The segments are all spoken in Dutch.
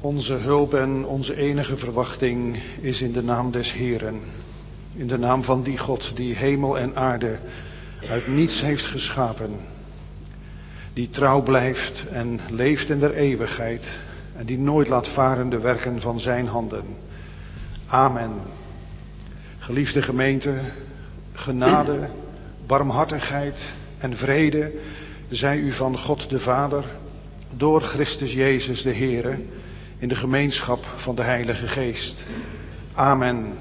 Onze hulp en onze enige verwachting is in de naam des Heeren. In de naam van die God die hemel en aarde uit niets heeft geschapen. Die trouw blijft en leeft in der eeuwigheid. En die nooit laat varen de werken van zijn handen. Amen. Geliefde gemeente, genade, barmhartigheid en vrede zij u van God de Vader, door Christus Jezus de Heere, in de gemeenschap van de Heilige Geest. Amen.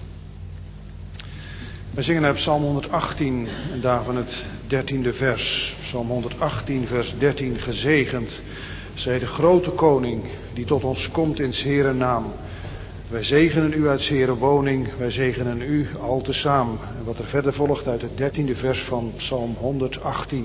We zingen uit Psalm 118 en daarvan het 13e vers. Psalm 118 vers 13. Gezegend zij de grote koning die tot ons komt in 's Heeren naam. Wij zegenen u uit 's Heeren woning, wij zegenen u al tezaam. En wat er verder volgt uit het 13e vers van Psalm 118.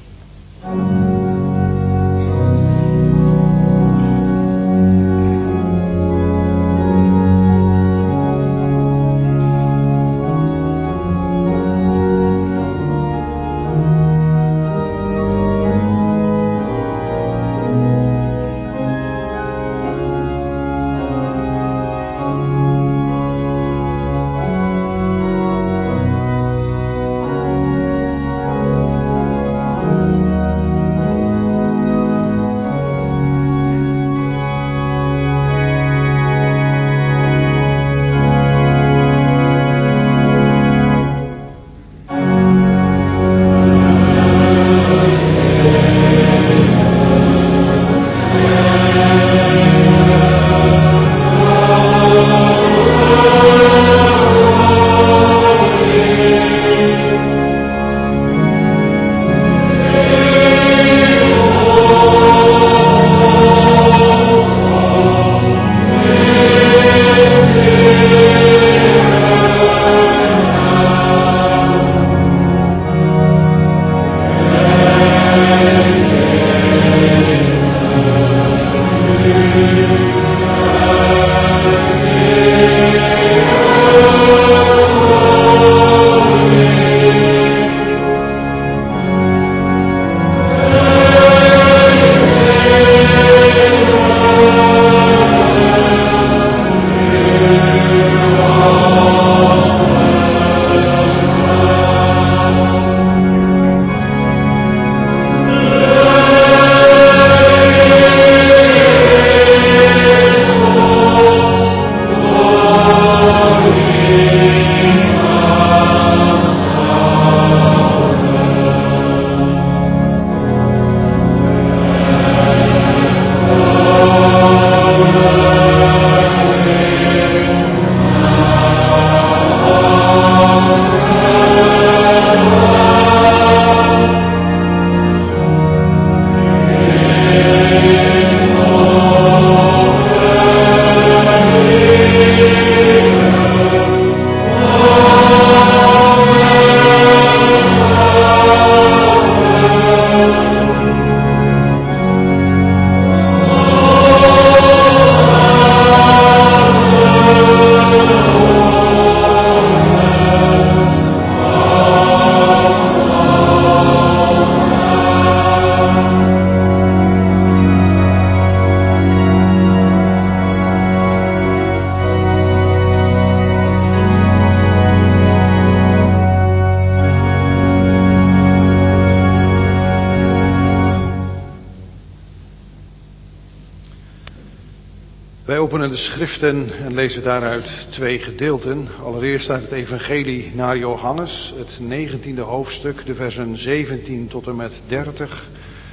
Wij openen de schriften en lezen daaruit 2 gedeelten. Allereerst uit het evangelie naar Johannes, het 19e hoofdstuk, de versen 17 tot en met 30.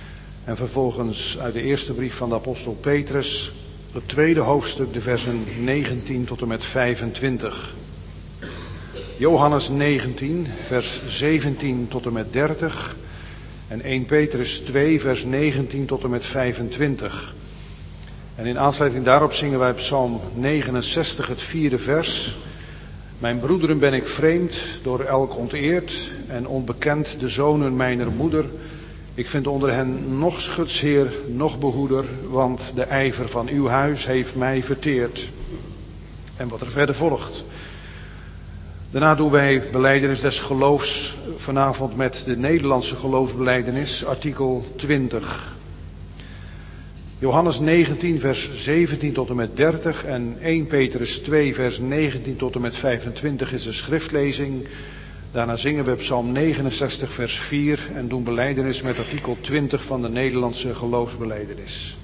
En vervolgens uit de eerste brief van de apostel Petrus, het 2e hoofdstuk, de versen 19 tot en met 25. Johannes 19, vers 17 tot en met 30. En 1 Petrus 2, vers 19 tot en met 25. En in aansluiting daarop zingen wij Psalm 69, het 4e vers. Mijn broederen ben ik vreemd, door elk onteerd en onbekend de zonen mijner moeder. Ik vind onder hen nog schutsheer, nog behoeder, want de ijver van uw huis heeft mij verteerd. En wat er verder volgt. Daarna doen wij belijdenis des geloofs vanavond met de Nederlandse geloofsbelijdenis, artikel 20. Johannes 19 vers 17 tot en met 30 en 1 Petrus 2 vers 19 tot en met 25 is de schriftlezing. Daarna zingen we Psalm 69 vers 4 en doen belijdenis met artikel 20 van de Nederlandse geloofsbelijdenis.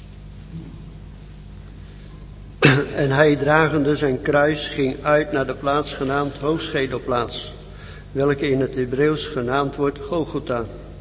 En hij, dragende zijn kruis, ging uit naar de plaats genaamd Hoogschedelplaats, welke in het Hebreeuws genaamd wordt Golgotha.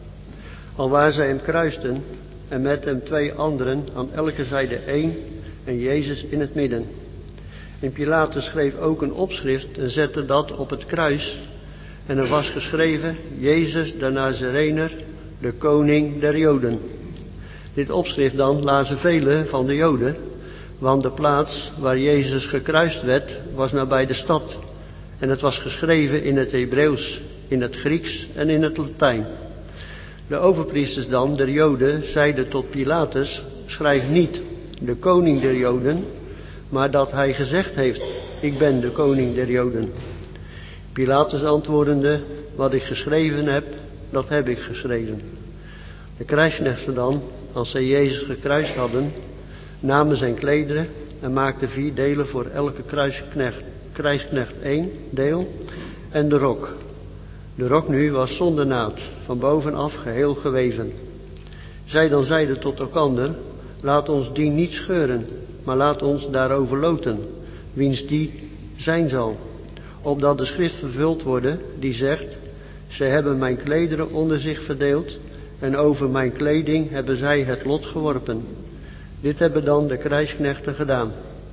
Alwaar zij hem kruisten, en met hem 2 anderen, aan elke zijde 1, en Jezus in het midden. En Pilatus schreef ook een opschrift en zette dat op het kruis. En er was geschreven: Jezus de Nazarener, de koning der Joden. Dit opschrift dan lazen velen van de Joden, want de plaats waar Jezus gekruist werd was nabij de stad. En het was geschreven in het Hebreeuws, in het Grieks en in het Latijn. De overpriesters dan der Joden zeiden tot Pilatus: schrijf niet de koning der Joden, maar dat hij gezegd heeft: ik ben de koning der Joden. Pilatus antwoordende: wat ik geschreven heb, dat heb ik geschreven. De krijgsknechten dan, als zij Jezus gekruist hadden, namen zijn klederen en maakten 4 delen voor elke krijgsknecht 1 deel en de rok. De rok nu was zonder naad, van bovenaf geheel geweven. Zij dan zeiden tot elkander: laat ons die niet scheuren, maar laat ons daarover loten, wiens die zijn zal. Opdat de schrift vervuld worden, die zegt: zij hebben mijn klederen onder zich verdeeld, en over mijn kleding hebben zij het lot geworpen. Dit hebben dan de krijgsknechten gedaan.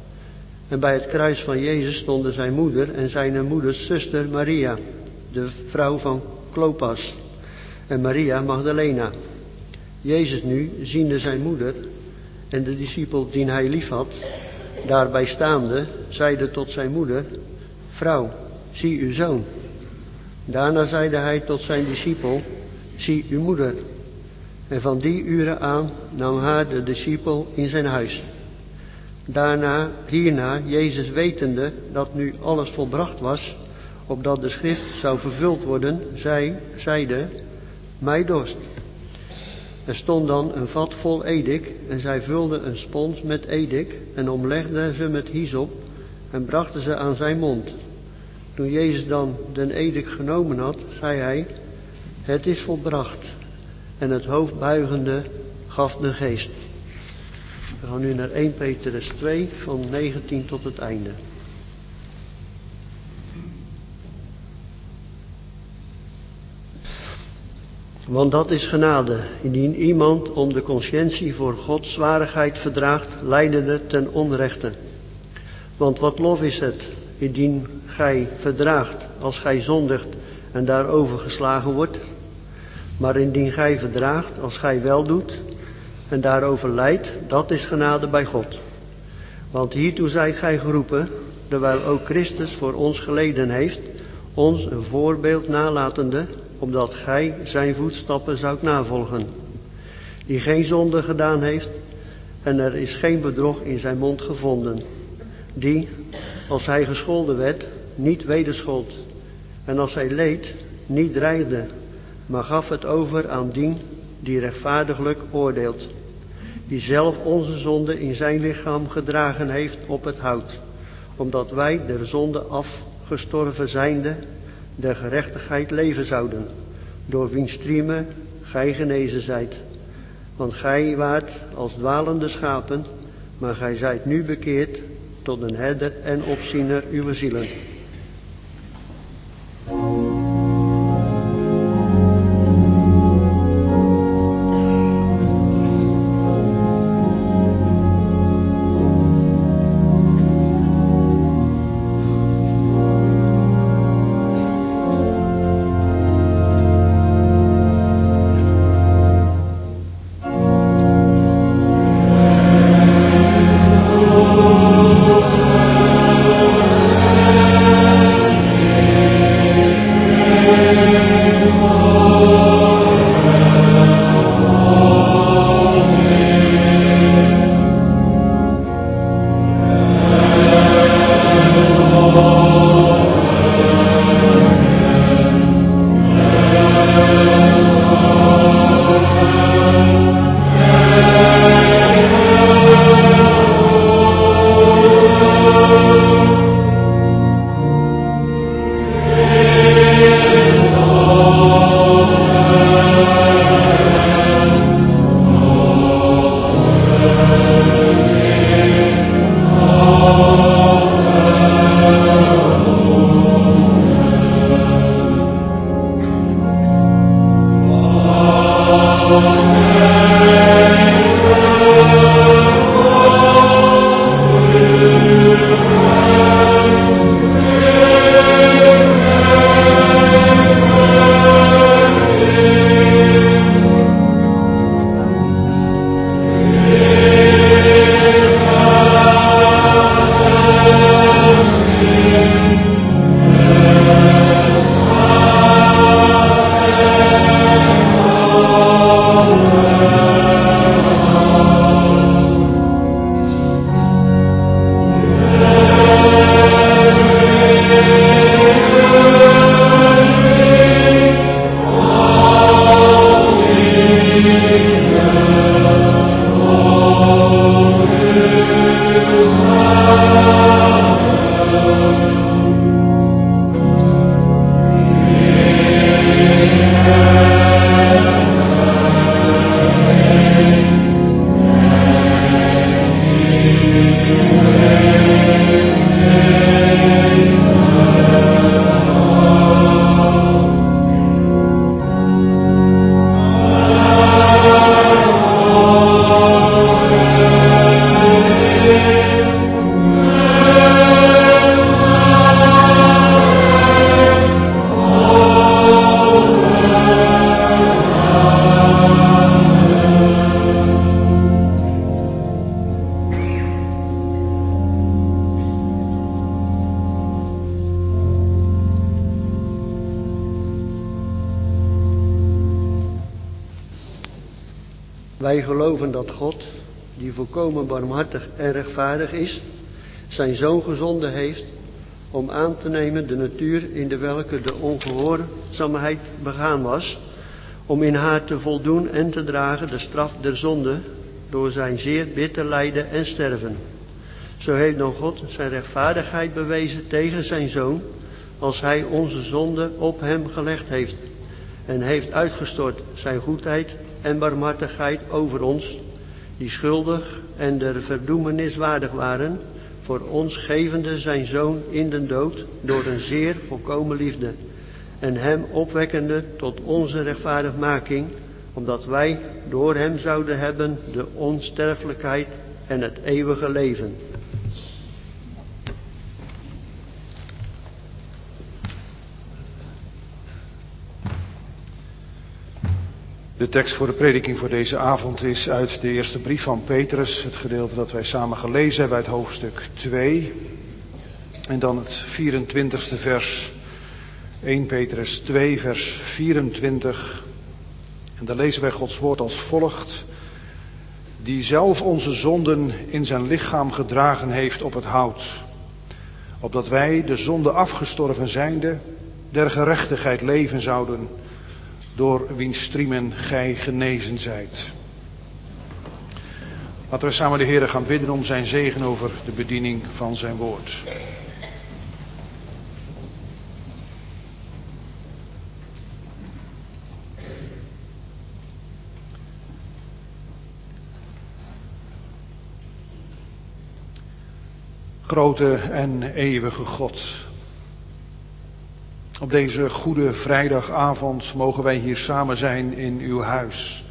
En bij het kruis van Jezus stonden zijn moeder en zijn moeders zuster Maria, de vrouw van Klopas, en Maria Magdalena. Jezus nu, ziende zijn moeder en de discipel die hij lief had, daarbij staande, zeide tot zijn moeder: vrouw, zie uw zoon. Daarna zeide hij tot zijn discipel: zie uw moeder. En van die uren aan nam haar de discipel in zijn huis. Hierna, Jezus wetende dat nu alles volbracht was, opdat de schrift zou vervuld worden, zeide: mij dorst. Er stond dan een vat vol edik, en zij vulden een spons met edik en omlegden ze met hyssop en brachten ze aan zijn mond. Toen Jezus dan den edik genomen had, zei hij: het is volbracht. En het hoofd buigende gaf de geest. We gaan nu naar 1 Petrus 2 van 19 tot het einde. Want dat is genade, indien iemand om de consciëntie voor God zwarigheid verdraagt, lijdende ten onrechte. Want wat lof is het, indien gij verdraagt als gij zondigt en daarover geslagen wordt. Maar indien gij verdraagt als gij wel doet en daarover lijdt, dat is genade bij God. Want hiertoe zijt gij geroepen, terwijl ook Christus voor ons geleden heeft, ons een voorbeeld nalatende, opdat gij zijn voetstappen zoudt navolgen. Die geen zonde gedaan heeft, en er is geen bedrog in zijn mond gevonden. Die, als hij gescholden werd, niet wederschold. En als hij leed, niet dreigde, maar gaf het over aan dien die rechtvaardiglijk oordeelt. Die zelf onze zonde in zijn lichaam gedragen heeft op het hout. Omdat wij der zonde afgestorven zijnde, der gerechtigheid leven zouden. Door wiens striemen gij genezen zijt. Want gij waart als dwalende schapen, maar gij zijt nu bekeerd tot een herder en opziener uw zielen. Wij geloven dat God, die volkomen barmhartig en rechtvaardig is, zijn Zoon gezonden heeft om aan te nemen de natuur in de welke de ongehoorzaamheid begaan was, om in haar te voldoen en te dragen de straf der zonde door zijn zeer bitter lijden en sterven. Zo heeft dan God zijn rechtvaardigheid bewezen tegen zijn Zoon, als hij onze zonde op hem gelegd heeft, en heeft uitgestort zijn goedheid en barmhartigheid over ons, die schuldig en der verdoemenis waardig waren, voor ons gevende zijn Zoon in den dood door een zeer volkomen liefde, en hem opwekkende tot onze rechtvaardigmaking, omdat wij door hem zouden hebben de onsterfelijkheid en het eeuwige leven. De tekst voor de prediking voor deze avond is uit de eerste brief van Petrus, het gedeelte dat wij samen gelezen hebben uit hoofdstuk 2. En dan het 24e vers, 1 Petrus 2 vers 24. En daar lezen wij Gods woord als volgt: die zelf onze zonden in zijn lichaam gedragen heeft op het hout, opdat wij, de zonde afgestorven zijnde, der gerechtigheid leven zouden, door wiens striemen gij genezen zijt. Laten we samen de Heere gaan bidden om zijn zegen over de bediening van zijn woord. Grote en eeuwige God, op deze goede vrijdagavond mogen wij hier samen zijn in uw huis,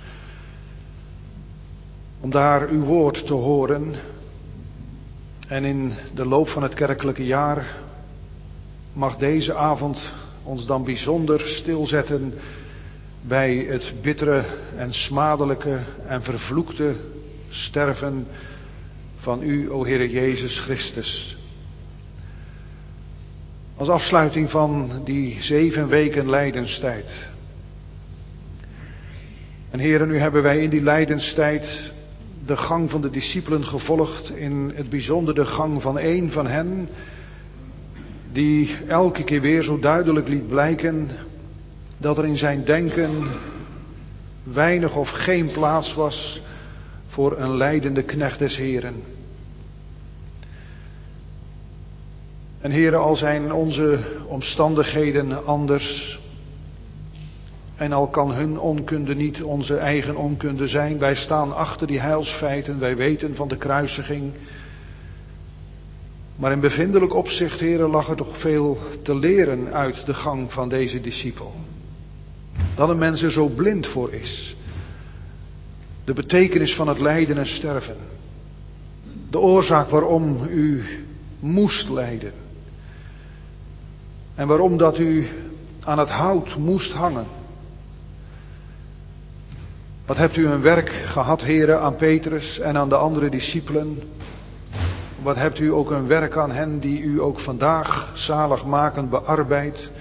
om daar uw woord te horen. En in de loop van het kerkelijke jaar mag deze avond ons dan bijzonder stilzetten bij het bittere en smadelijke en vervloekte sterven van u, o Heere Jezus Christus. Als afsluiting van die 7 weken lijdenstijd. En Heere, nu hebben wij in die lijdenstijd de gang van de discipelen gevolgd, in het bijzonder de gang van één van hen, die elke keer weer zo duidelijk liet blijken dat er in zijn denken weinig of geen plaats was voor een lijdende knecht des Heeren. En Heere, al zijn onze omstandigheden anders, en al kan hun onkunde niet onze eigen onkunde zijn, wij staan achter die heilsfeiten, wij weten van de kruisiging. Maar in bevindelijk opzicht, Heere, lag er toch veel te leren uit de gang van deze discipel. Dat een mens er zo blind voor is. De betekenis van het lijden en sterven. De oorzaak waarom u moest lijden. En waarom dat u aan het hout moest hangen. Wat hebt u een werk gehad, Heere, aan Petrus en aan de andere discipelen. Wat hebt u ook een werk aan hen die u ook vandaag zaligmakend bearbeidt.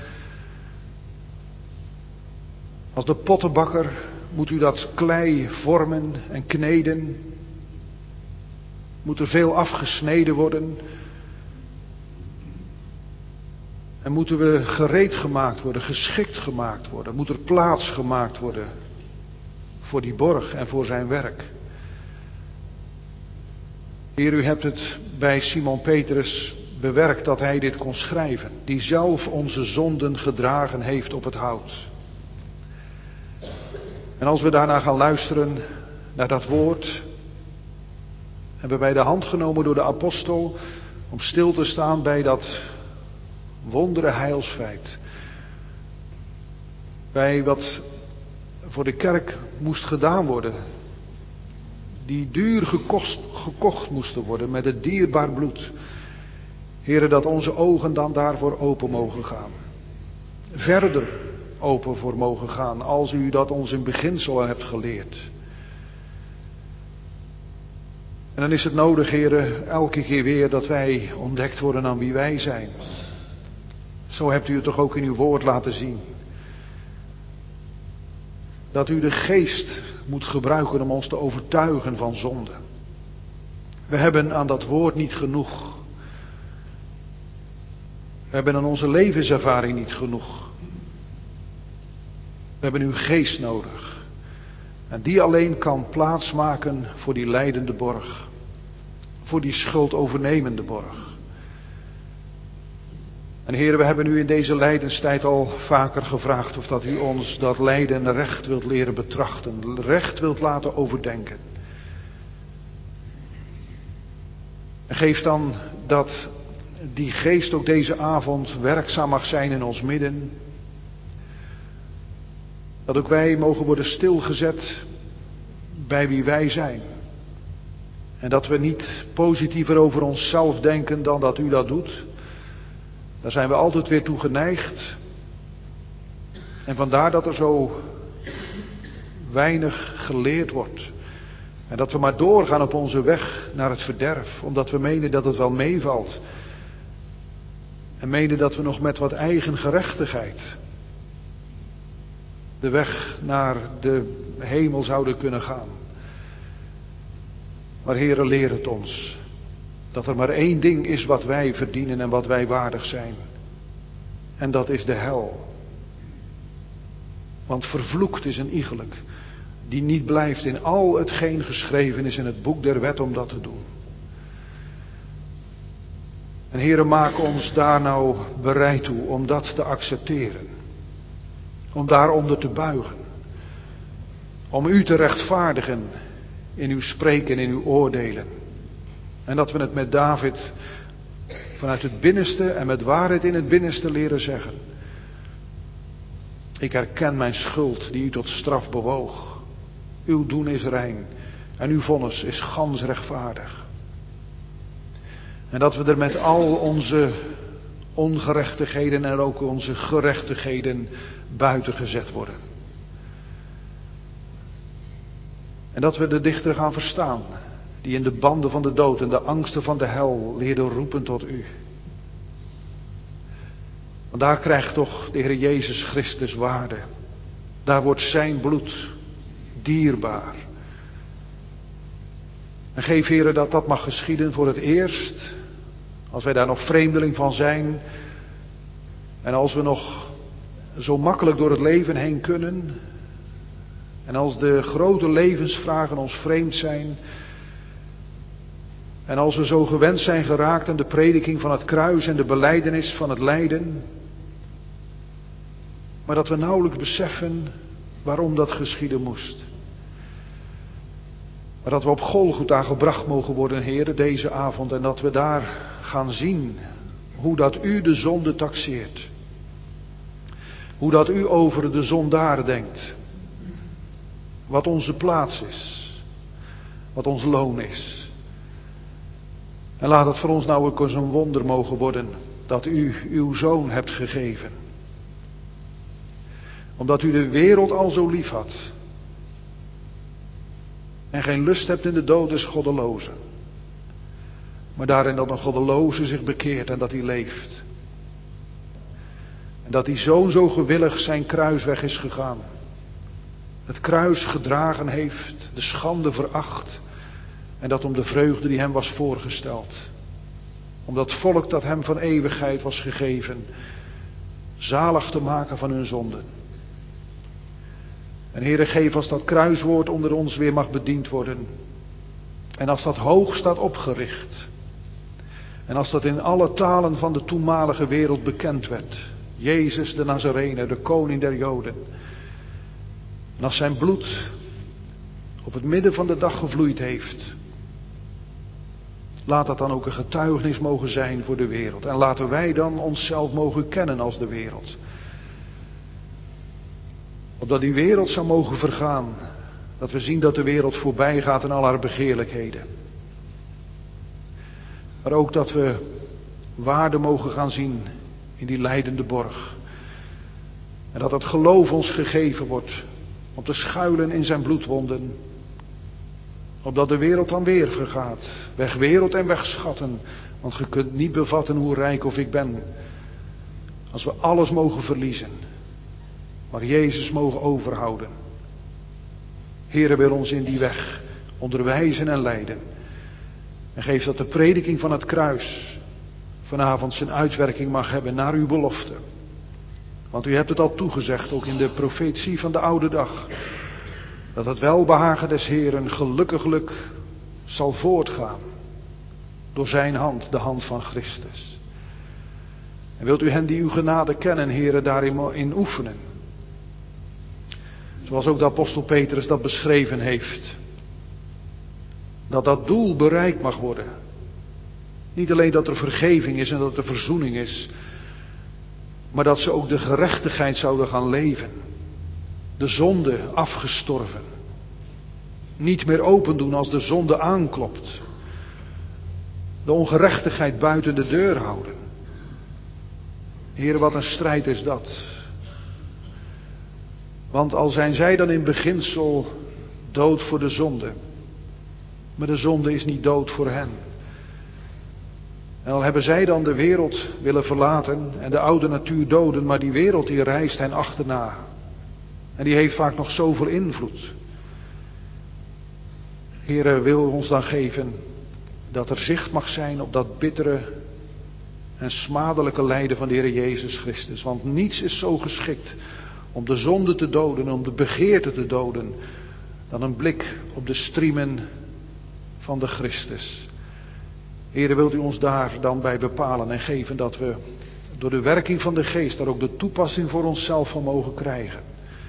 Als de pottenbakker moet u dat klei vormen en kneden. Moet er veel afgesneden worden. En moeten we gereed gemaakt worden, geschikt gemaakt worden. Moet er plaats gemaakt worden voor die borg en voor zijn werk. Heer, u hebt het bij Simon Petrus bewerkt dat hij dit kon schrijven. Die zelf onze zonden gedragen heeft op het hout. En als we daarna gaan luisteren naar dat woord, hebben wij de hand genomen door de apostel om stil te staan bij dat wondere heilsfeit. Bij wat voor de kerk moest gedaan worden. Die duur gekocht moesten worden met het dierbaar bloed. Heere, dat onze ogen dan daarvoor open mogen gaan. Verder open voor mogen gaan, als u dat ons in beginsel hebt geleerd. En dan is het nodig, Heere, elke keer weer dat wij ontdekt worden aan wie wij zijn. Zo hebt u het toch ook in uw woord laten zien. dat u de geest moet gebruiken om ons te overtuigen van zonde. We hebben aan dat woord niet genoeg. We hebben aan onze levenservaring niet genoeg. We hebben uw geest nodig. En die alleen kan plaatsmaken voor die lijdende borg. Voor die schuldovernemende borg. En Heer, we hebben u in deze lijdenstijd al vaker gevraagd of dat u ons dat lijden recht wilt leren betrachten. Recht wilt laten overdenken. En geef dan dat die geest ook deze avond werkzaam mag zijn in ons midden. Dat ook wij mogen worden stilgezet bij wie wij zijn. En dat we niet positiever over onszelf denken dan dat u dat doet. Daar zijn we altijd weer toe geneigd. En vandaar dat er zo weinig geleerd wordt. En dat we maar doorgaan op onze weg naar het verderf. Omdat we menen dat het wel meevalt. En menen dat we nog met wat eigen gerechtigheid de weg naar de hemel zouden kunnen gaan. Maar Heere, leer het ons. Dat er maar één ding is wat wij verdienen en wat wij waardig zijn. En dat is de hel. Want vervloekt is een iegelijk die niet blijft in al hetgeen geschreven is in het boek der wet om dat te doen. En Heere, maak ons daar nou bereid toe om dat te accepteren. Om daaronder te buigen. Om u te rechtvaardigen in uw spreken en in uw oordelen. En dat we het met David vanuit het binnenste en met waarheid in het binnenste leren zeggen. Ik herken mijn schuld die u tot straf bewoog. Uw doen is rein en uw vonnis is gans rechtvaardig. En dat we er met al onze ongerechtigheden en ook onze gerechtigheden buiten gezet worden. En dat we de dichter gaan verstaan, die in de banden van de dood en de angsten van de hel leerde roepen tot u. Want daar krijgt toch de Heer Jezus Christus waarde. Daar wordt zijn bloed dierbaar. En geef, Heere, dat dat mag geschieden voor het eerst, als wij daar nog vreemdeling van zijn. En als we nog zo makkelijk door het leven heen kunnen. En als de grote levensvragen ons vreemd zijn. En als we zo gewend zijn geraakt aan de prediking van het kruis en de belijdenis van het lijden. Maar dat we nauwelijks beseffen waarom dat geschieden moest. Maar dat we op Golgotha gebracht mogen worden, Heere, deze avond. En dat we daar gaan zien hoe dat u de zonde taxeert. Hoe dat u over de zondaar denkt. Wat onze plaats is. Wat ons loon is. En laat het voor ons nou ook eens een wonder mogen worden dat u uw zoon hebt gegeven. Omdat u de wereld al zo lief had. En geen lust hebt in de dood des goddelozen. Maar daarin dat een goddeloze zich bekeert en dat hij leeft. En dat die zoon zo gewillig zijn kruisweg is gegaan. Het kruis gedragen heeft, de schande veracht. En dat om de vreugde die hem was voorgesteld. Om dat volk dat hem van eeuwigheid was gegeven, zalig te maken van hun zonden. En Heere, geef als dat kruiswoord onder ons weer mag bediend worden. En als dat hoog staat opgericht. En als dat in alle talen van de toenmalige wereld bekend werd. Jezus de Nazarener, de koning der Joden. En als zijn bloed op het midden van de dag gevloeid heeft. Laat dat dan ook een getuigenis mogen zijn voor de wereld. En laten wij dan onszelf mogen kennen als de wereld. Opdat die wereld zou mogen vergaan. Dat we zien dat de wereld voorbij gaat in al haar begeerlijkheden. Maar ook dat we waarde mogen gaan zien in die lijdende borg. En dat het geloof ons gegeven wordt om te schuilen in zijn bloedwonden. Opdat de wereld dan weer vergaat. Weg wereld en weg schatten. Want je kunt niet bevatten hoe rijk of ik ben. Als we alles mogen verliezen. Maar Jezus mogen overhouden. Heere, wil ons in die weg onderwijzen en leiden. En geef dat de prediking van het kruis vanavond zijn uitwerking mag hebben naar uw belofte. Want u hebt het al toegezegd, ook in de profetie van de oude dag, dat het welbehagen des Heeren gelukkiglijk zal voortgaan door zijn hand, de hand van Christus. En wilt u hen die uw genade kennen, Heere, daarin oefenen. Zoals ook de apostel Petrus dat beschreven heeft. Dat dat doel bereikt mag worden. Niet alleen dat er vergeving is en dat er verzoening is, maar dat ze ook de gerechtigheid zouden gaan leven. De zonde afgestorven. Niet meer open doen als de zonde aanklopt. De ongerechtigheid buiten de deur houden. Heer, wat een strijd is dat. Want al zijn zij dan in beginsel dood voor de zonde, maar de zonde is niet dood voor hen. En al hebben zij dan de wereld willen verlaten en de oude natuur doden, maar die wereld die reist hen achterna. En die heeft vaak nog zoveel invloed. Heere, wil ons dan geven dat er zicht mag zijn op dat bittere en smadelijke lijden van de Heer Jezus Christus. Want niets is zo geschikt om de zonde te doden, om de begeerte te doden, dan een blik op de striemen van de Christus. Heere, wilt u ons daar dan bij bepalen en geven dat we door de werking van de Geest daar ook de toepassing voor onszelf van mogen krijgen.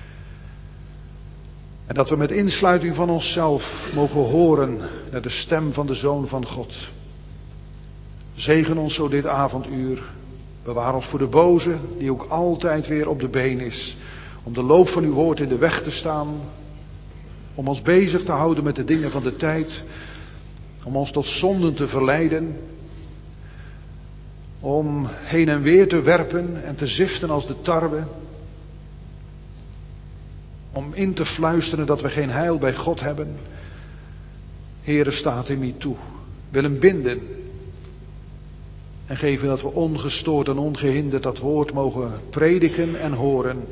En dat we met insluiting van onszelf mogen horen naar de stem van de Zoon van God. Zegen ons zo dit avonduur. Bewaar ons voor de boze, die ook altijd weer op de been is. Om de loop van uw woord in de weg te staan. Om ons bezig te houden met de dingen van de tijd. Om ons tot zonden te verleiden. Om heen en weer te werpen en te ziften als de tarwe. Om in te fluisteren dat we geen heil bij God hebben. Heere, staat u niet toe. Wil hem binden. En geven dat we ongestoord en ongehinderd dat woord mogen prediken en horen.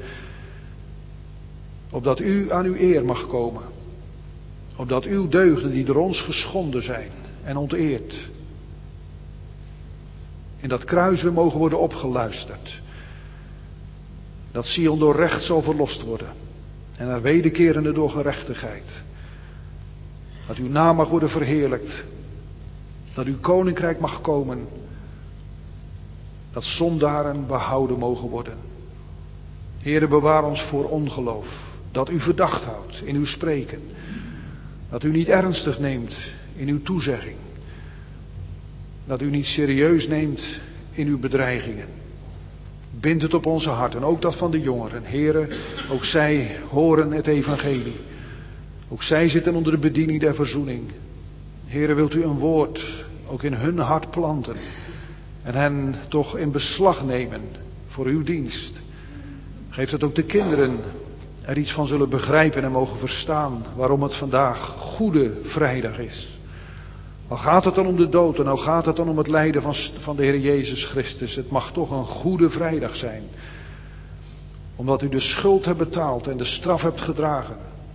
Opdat u aan uw eer mag komen. Opdat uw deugden die door ons geschonden zijn en onteerd. In dat kruis weer mogen worden opgeluisterd. Dat Sion door recht zal verlost worden. En er wederkerende door gerechtigheid. Dat uw naam mag worden verheerlijkt. Dat uw koninkrijk mag komen. Dat zondaren behouden mogen worden. Heere, bewaar ons voor ongeloof. Dat u verdacht houdt in uw spreken. Dat u niet ernstig neemt in uw toezegging. Dat u niet serieus neemt in uw bedreigingen. Bind het op onze harten, ook dat van de jongeren. Heere, ook zij horen het evangelie. Ook zij zitten onder de bediening der verzoening. Heere, wilt u een woord ook in hun hart planten. En hen toch in beslag nemen voor uw dienst. Geef dat ook de kinderen er iets van zullen begrijpen en mogen verstaan. Waarom het vandaag Goede Vrijdag is. Al gaat het dan om de dood en al gaat het dan om het lijden van de Heer Jezus Christus. Het mag toch een Goede Vrijdag zijn. Omdat u de schuld hebt betaald en de straf hebt gedragen.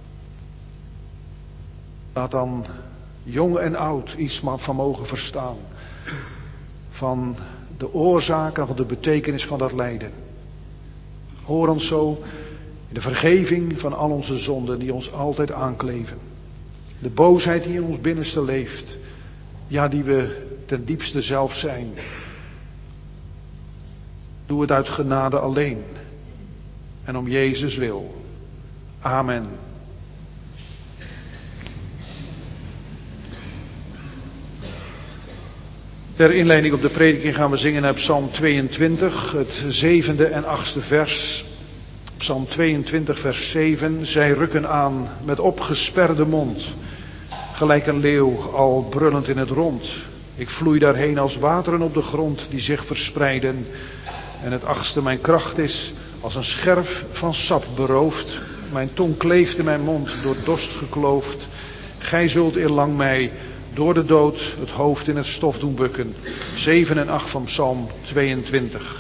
Laat dan jong en oud iets van mogen verstaan. Van de oorzaak en van de betekenis van dat lijden. Hoor ons zo in de vergeving van al onze zonden die ons altijd aankleven. De boosheid die in ons binnenste leeft. Ja, die we ten diepste zelf zijn. Doe het uit genade alleen. En om Jezus wil. Amen. Ter inleiding op de prediking gaan we zingen naar Psalm 22, het 7e en 8e vers. Psalm 22, vers 7. Zij rukken aan met opgesperde mond, gelijk een leeuw al brullend in het rond. Ik vloei daarheen als wateren op de grond die zich verspreiden. En het 8e, mijn kracht is als een scherf van sap beroofd. Mijn tong kleeft in mijn mond, door dorst gekloofd. Gij zult eerlang mij door de dood het hoofd in het stof doen bukken. 7 en 8 van Psalm 22.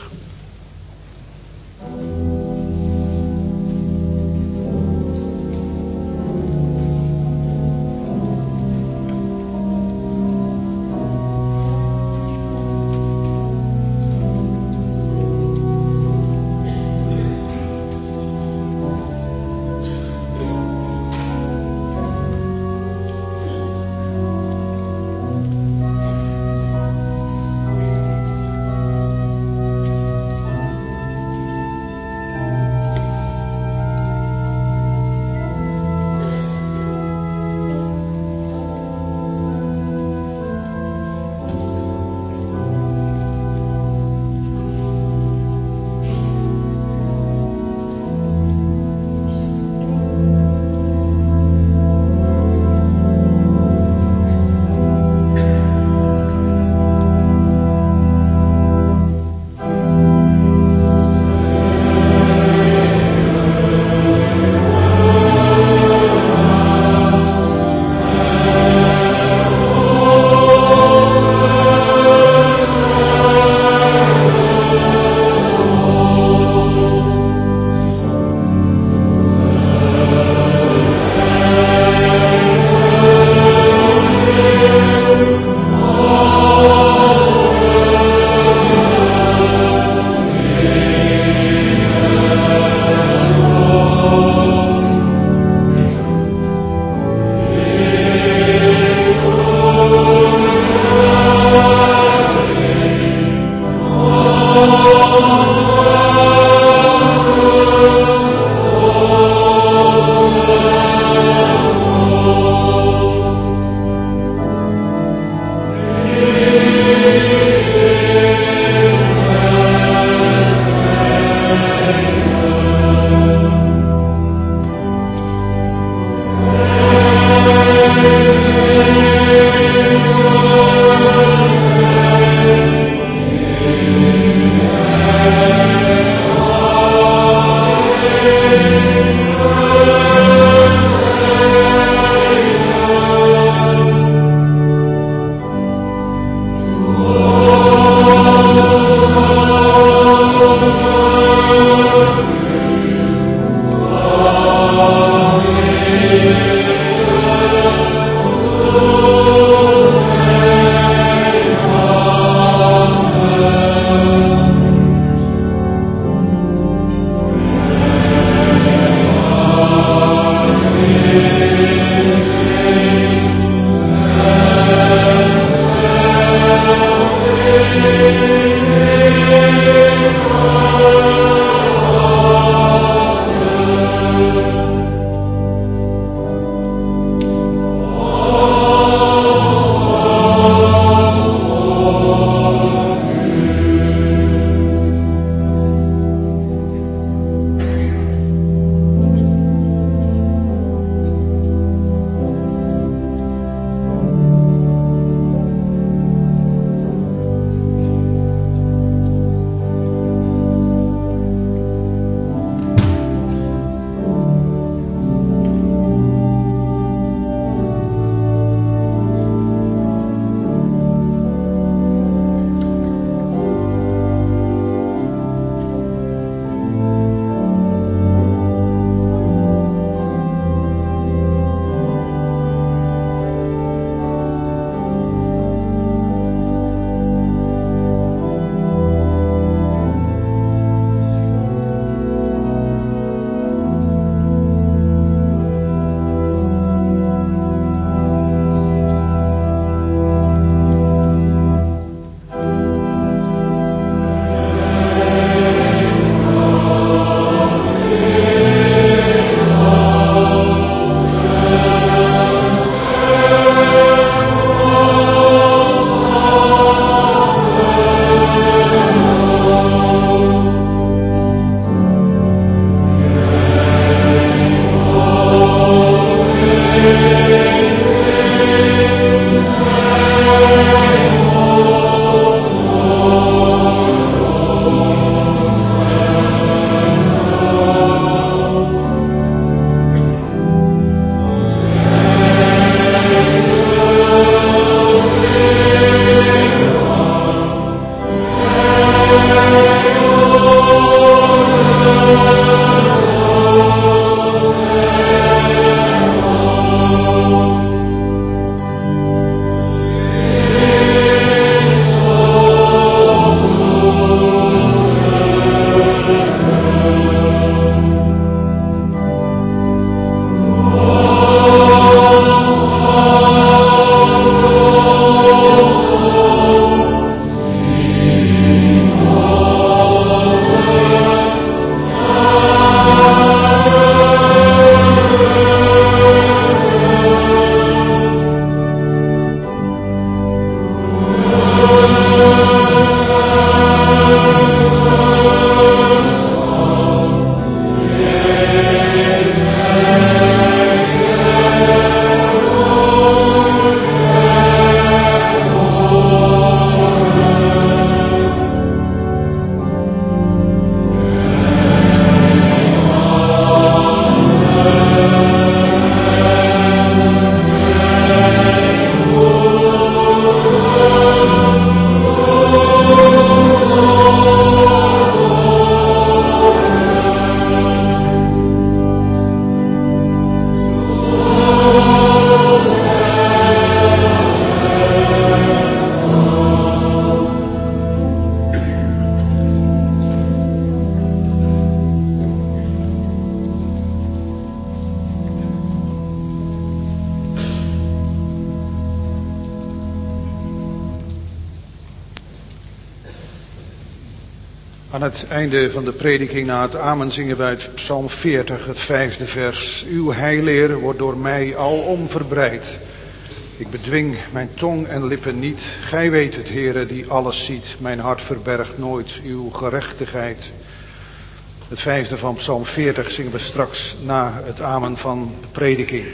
Aan het einde van de prediking na het amen zingen wij uit Psalm 40, het 5e vers. Uw heilleer wordt door mij alom verbreid. Ik bedwing mijn tong en lippen niet. Gij weet het, Heere, die alles ziet. Mijn hart verbergt nooit uw gerechtigheid. Het 5e van Psalm 40 zingen we straks na het amen van de prediking.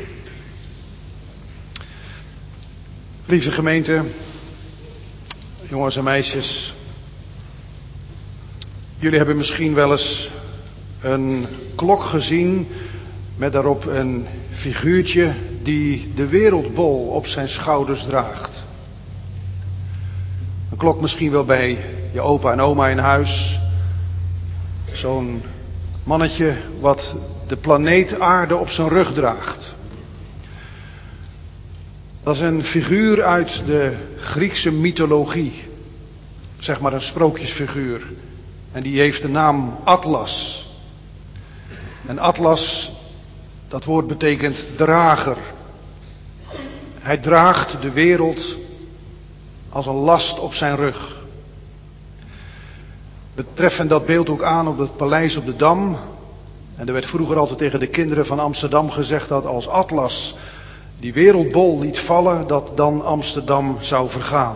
Lieve gemeente, jongens en meisjes. Jullie hebben misschien wel eens een klok gezien met daarop een figuurtje die de wereldbol op zijn schouders draagt. Een klok misschien wel bij je opa en oma in huis. Zo'n mannetje wat de planeet aarde op zijn rug draagt. Dat is een figuur uit de Griekse mythologie. Zeg maar een sprookjesfiguur. En die heeft de naam Atlas. En Atlas, dat woord betekent drager. Hij draagt de wereld als een last op zijn rug. We treffen dat beeld ook aan op het paleis op de Dam. En er werd vroeger altijd tegen de kinderen van Amsterdam gezegd dat als Atlas die wereldbol liet vallen, dat dan Amsterdam zou vergaan.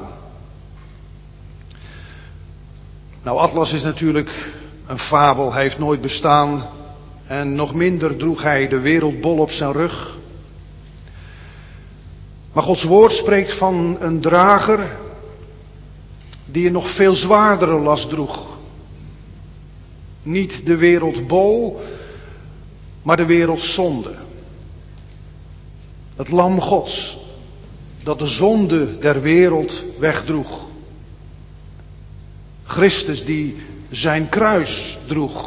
Nou, Atlas is natuurlijk een fabel. Hij heeft nooit bestaan. En nog minder droeg hij de wereldbol op zijn rug. Maar Gods woord spreekt van een drager die een nog veel zwaardere last droeg. Niet de wereldbol, maar de wereldzonde. Het lam Gods dat de zonde der wereld wegdroeg. Christus die zijn kruis droeg.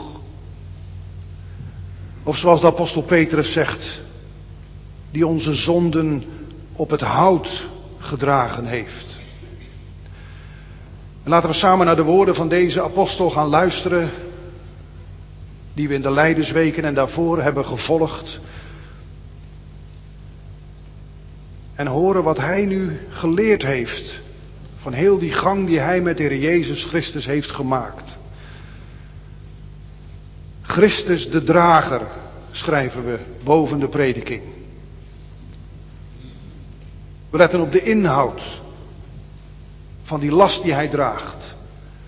Of zoals de apostel Petrus zegt, die onze zonden op het hout gedragen heeft. En laten we samen naar de woorden van deze apostel gaan luisteren, die we in de Lijdensweken en daarvoor hebben gevolgd. En horen wat hij nu geleerd heeft van heel die gang die hij met de Heer Jezus Christus heeft gemaakt. Christus de drager, schrijven we boven de prediking. We letten op de inhoud van die last die hij draagt.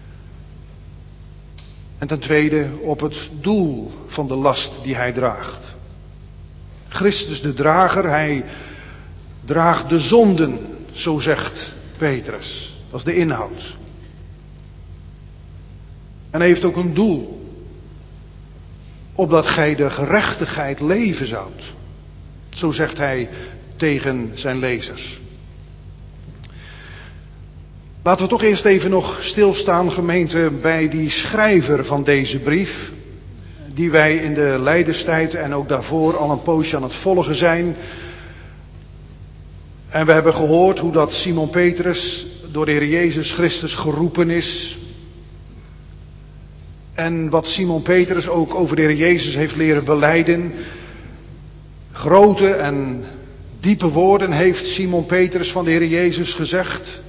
En ten tweede op het doel van de last die hij draagt. Christus de drager, hij draagt de zonden, zo zegt Petrus. Dat is de inhoud. En hij heeft ook een doel. Opdat gij de gerechtigheid leven zoudt. Zo zegt hij tegen zijn lezers. Laten we toch eerst even nog stilstaan, gemeente, bij die schrijver van deze brief. Die wij in de lijdenstijd en ook daarvoor al een poosje aan het volgen zijn. En we hebben gehoord hoe dat Simon Petrus door de Heer Jezus Christus geroepen is. En wat Simon Petrus ook over de Heer Jezus heeft leren belijden. Grote en diepe woorden heeft Simon Petrus van de Heer Jezus gezegd.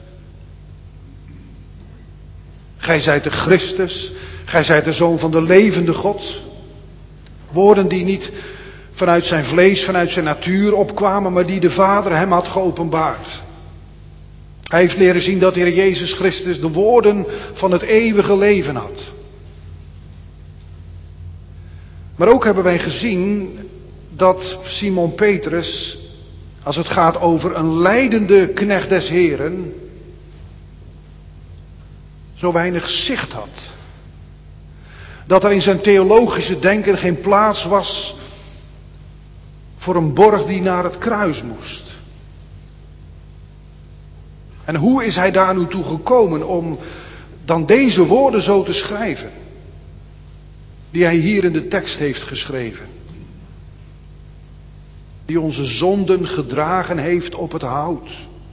Gij zijt de Christus, gij zijt de Zoon van de levende God. Woorden die niet vanuit zijn vlees, vanuit zijn natuur opkwamen, maar die de Vader hem had geopenbaard. Hij heeft leren zien dat de Heer Jezus Christus de woorden van het eeuwige leven had. Maar ook hebben wij gezien dat Simon Petrus, als het gaat over een lijdende knecht des Heren, zo weinig zicht had. Dat er in zijn theologische denken geen plaats was voor een borg die naar het kruis moest. En hoe is hij daar nu toe gekomen om dan deze woorden zo te schrijven? Die hij hier in de tekst heeft geschreven. Die onze zonden gedragen heeft op het hout.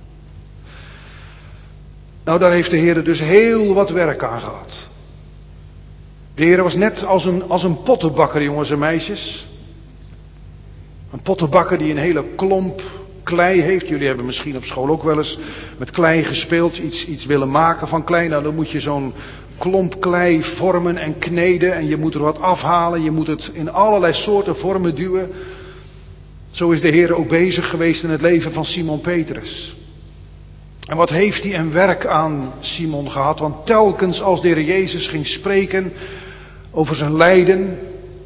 Nou, daar heeft de Heer dus heel wat werk aan gehad. De Heer was net als een pottenbakker, jongens en meisjes. Een pottenbakker die een hele klomp klei heeft. Jullie hebben misschien op school ook wel eens met klei gespeeld, iets willen maken van klei. Nou, dan moet je zo'n klomp klei vormen en kneden en je moet er wat afhalen. Je moet het in allerlei soorten vormen duwen. Zo is de Heer ook bezig geweest in het leven van Simon Petrus. En wat heeft hij een werk aan Simon gehad? Want telkens als de Heer Jezus ging spreken over zijn lijden,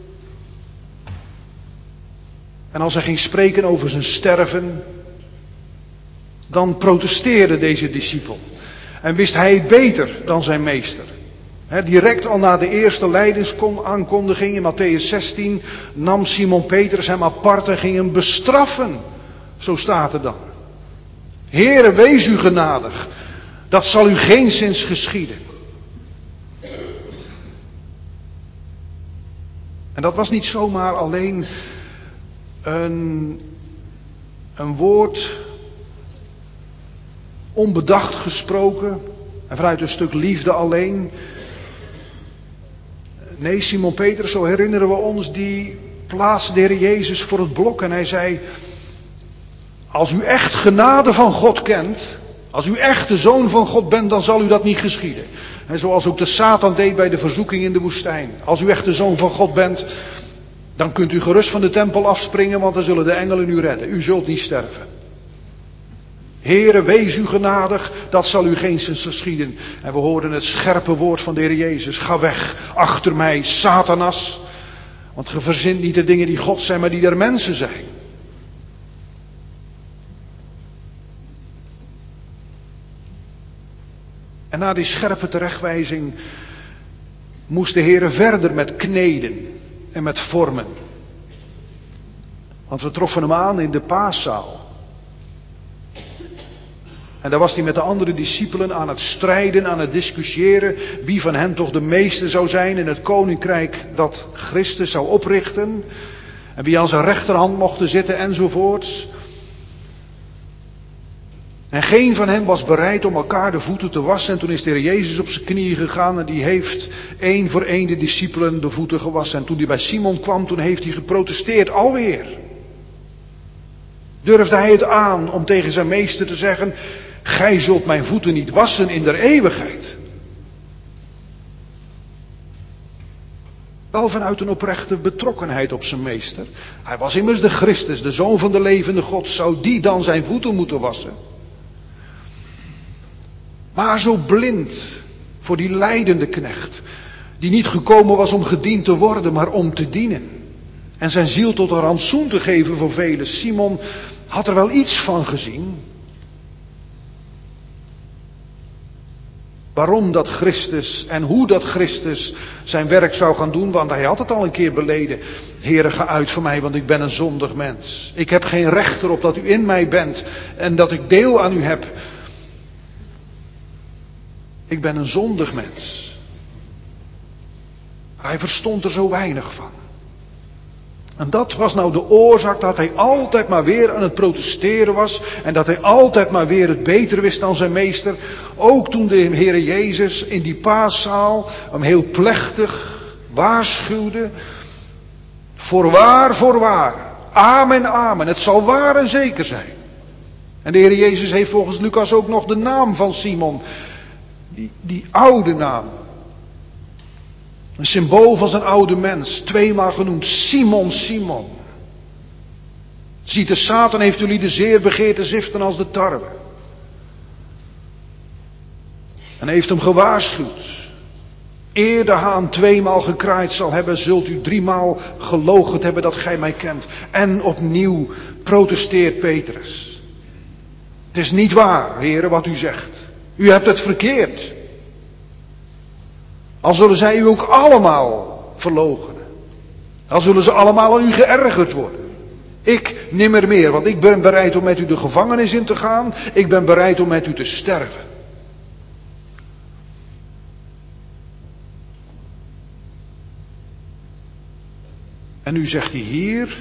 en als hij ging spreken over zijn sterven, dan protesteerde deze discipel. En wist hij het beter dan zijn meester. Direct al na de eerste lijdensaankondiging in Mattheüs 16 nam Simon Petrus hem apart en ging hem bestraffen. Zo staat er dan. Heere, wees u genadig. Dat zal u geenszins geschieden. En dat was niet zomaar alleen een woord onbedacht gesproken en vanuit een stuk liefde alleen. Nee, Simon Petrus, zo herinneren we ons, die plaatste de Heer Jezus voor het blok en hij zei: als u echt genade van God kent, als u echt de Zoon van God bent, dan zal u dat niet geschieden. En zoals ook de Satan deed bij de verzoeking in de woestijn. Als u echt de Zoon van God bent, dan kunt u gerust van de tempel afspringen, want dan zullen de engelen u redden. U zult niet sterven. Heere, wees u genadig, dat zal u geenszins geschieden. En we hoorden het scherpe woord van de Heer Jezus: ga weg, achter mij, Satanas. Want ge verzint niet de dingen die God zijn, maar die der mensen zijn. En na die scherpe terechtwijzing moest de Heer verder met kneden en met vormen. Want we troffen hem aan in de paaszaal. En daar was hij met de andere discipelen aan het strijden, aan het discussiëren, wie van hen toch de meeste zou zijn in het koninkrijk dat Christus zou oprichten. En wie aan zijn rechterhand mochten zitten enzovoorts. En geen van hen was bereid om elkaar de voeten te wassen. En toen is de Heer Jezus op zijn knieën gegaan en die heeft één voor één de discipelen de voeten gewassen. En toen hij bij Simon kwam, toen heeft hij geprotesteerd, alweer. Durfde hij het aan om tegen zijn meester te zeggen: gij zult mijn voeten niet wassen in der eeuwigheid. Wel vanuit een oprechte betrokkenheid op zijn meester. Hij was immers de Christus, de Zoon van de levende God. Zou die dan zijn voeten moeten wassen? Maar zo blind voor die lijdende knecht, die niet gekomen was om gediend te worden, maar om te dienen. En zijn ziel tot een rantsoen te geven voor velen. Simon had er wel iets van gezien. Waarom dat Christus en hoe dat Christus zijn werk zou gaan doen, want hij had het al een keer beleden. Heere, ga uit voor mij, want ik ben een zondig mens. Ik heb geen recht erop dat u in mij bent en dat ik deel aan u heb. Ik ben een zondig mens. Hij verstond er zo weinig van. En dat was nou de oorzaak dat hij altijd maar weer aan het protesteren was. En dat hij altijd maar weer het beter wist dan zijn meester. Ook toen de Heer Jezus in die paaszaal hem heel plechtig waarschuwde. Voorwaar, voorwaar. Amen, amen. Het zal waar en zeker zijn. En de Heer Jezus heeft volgens Lucas ook nog de naam van Simon. Die oude naam. Een symbool van zijn oude mens. 2 maal genoemd. Simon, Simon. Ziet, de Satan heeft jullie de zeer begeerte ziften als de tarwe. En heeft hem gewaarschuwd. Eer de haan 2 maal gekraaid zal hebben, zult u 3 maal geloochend hebben dat gij mij kent. En opnieuw protesteert Petrus. Het is niet waar, heren, wat u zegt. U hebt het verkeerd. Al zullen zij u ook allemaal verloochenen. Al zullen ze allemaal aan u geërgerd worden. Ik nimmer meer, want ik ben bereid om met u de gevangenis in te gaan. Ik ben bereid om met u te sterven. En nu zegt hij hier: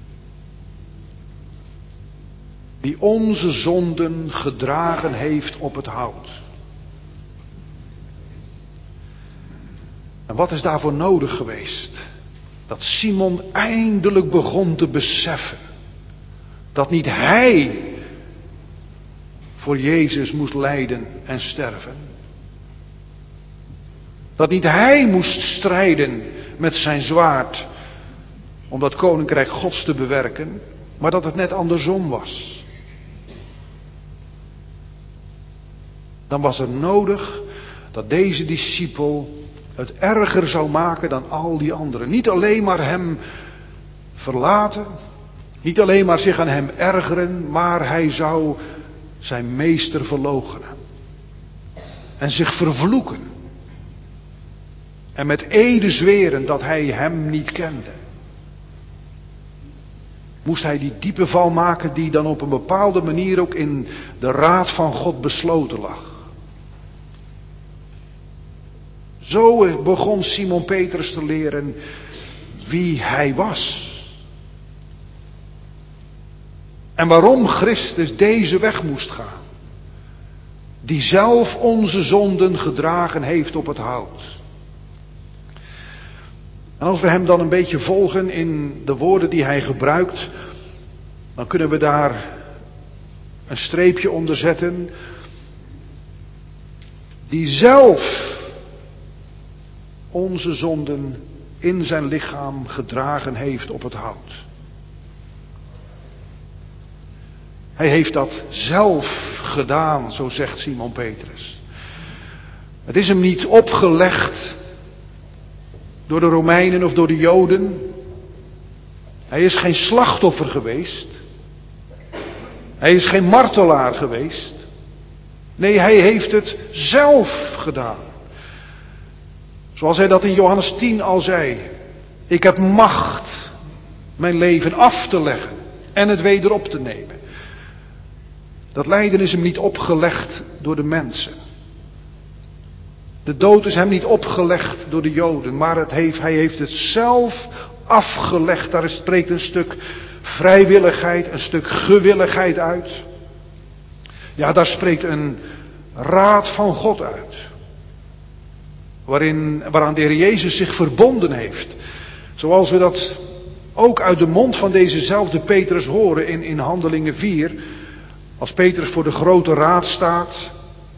die onze zonden gedragen heeft op het hout. En wat is daarvoor nodig geweest? Dat Simon eindelijk begon te beseffen dat niet hij voor Jezus moest lijden en sterven. Dat niet hij moest strijden met zijn zwaard om dat koninkrijk Gods te bewerken, maar dat het net andersom was. Dan was er nodig dat deze discipel het erger zou maken dan al die anderen. Niet alleen maar hem verlaten, niet alleen maar zich aan hem ergeren, maar hij zou zijn meester verloochenen. En zich vervloeken. En met ede zweren dat hij hem niet kende. Moest hij die diepe val maken die dan op een bepaalde manier ook in de raad van God besloten lag. Zo begon Simon Petrus te leren wie hij was. En waarom Christus deze weg moest gaan. Die zelf onze zonden gedragen heeft op het hout. En als we hem dan een beetje volgen in de woorden die hij gebruikt, dan kunnen we daar een streepje onder zetten. Die zelf onze zonden in zijn lichaam gedragen heeft op het hout. Hij heeft dat zelf gedaan, zo zegt Simon Petrus. Het is hem niet opgelegd door de Romeinen of door de Joden. Hij is geen slachtoffer geweest. Hij is geen martelaar geweest. Nee, hij heeft het zelf gedaan. Zoals hij dat in Johannes 10 al zei. Ik heb macht mijn leven af te leggen en het weder op te nemen. Dat lijden is hem niet opgelegd door de mensen. De dood is hem niet opgelegd door de Joden, maar hij heeft het zelf afgelegd. Daar spreekt een stuk vrijwilligheid, een stuk gewilligheid uit. Ja, daar spreekt een raad van God uit. Waaraan de Heer Jezus zich verbonden heeft. Zoals we dat ook uit de mond van dezezelfde Petrus horen in Handelingen 4. Als Petrus voor de grote raad staat.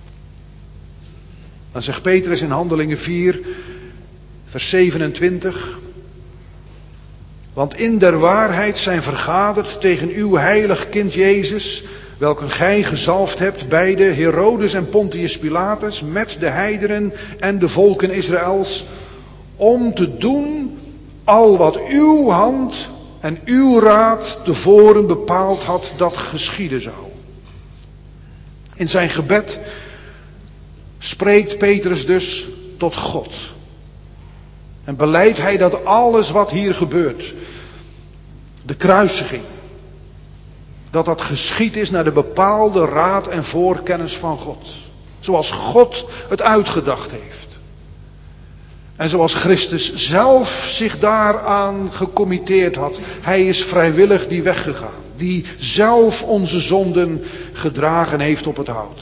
Dan zegt Petrus in Handelingen 4, vers 27. Want in der waarheid zijn vergaderd tegen uw heilig kind Jezus, welke gij gezalfd hebt, beide Herodes en Pontius Pilatus, met de heidenen en de volken Israëls, om te doen al wat uw hand en uw raad tevoren bepaald had dat geschieden zou. In zijn gebed spreekt Petrus dus tot God. En belijdt hij dat alles wat hier gebeurt, de kruisiging, dat geschied is naar de bepaalde raad en voorkennis van God. Zoals God het uitgedacht heeft. En zoals Christus zelf zich daaraan gecommitteerd had. Hij is vrijwillig die weg gegaan. Die zelf onze zonden gedragen heeft op het hout.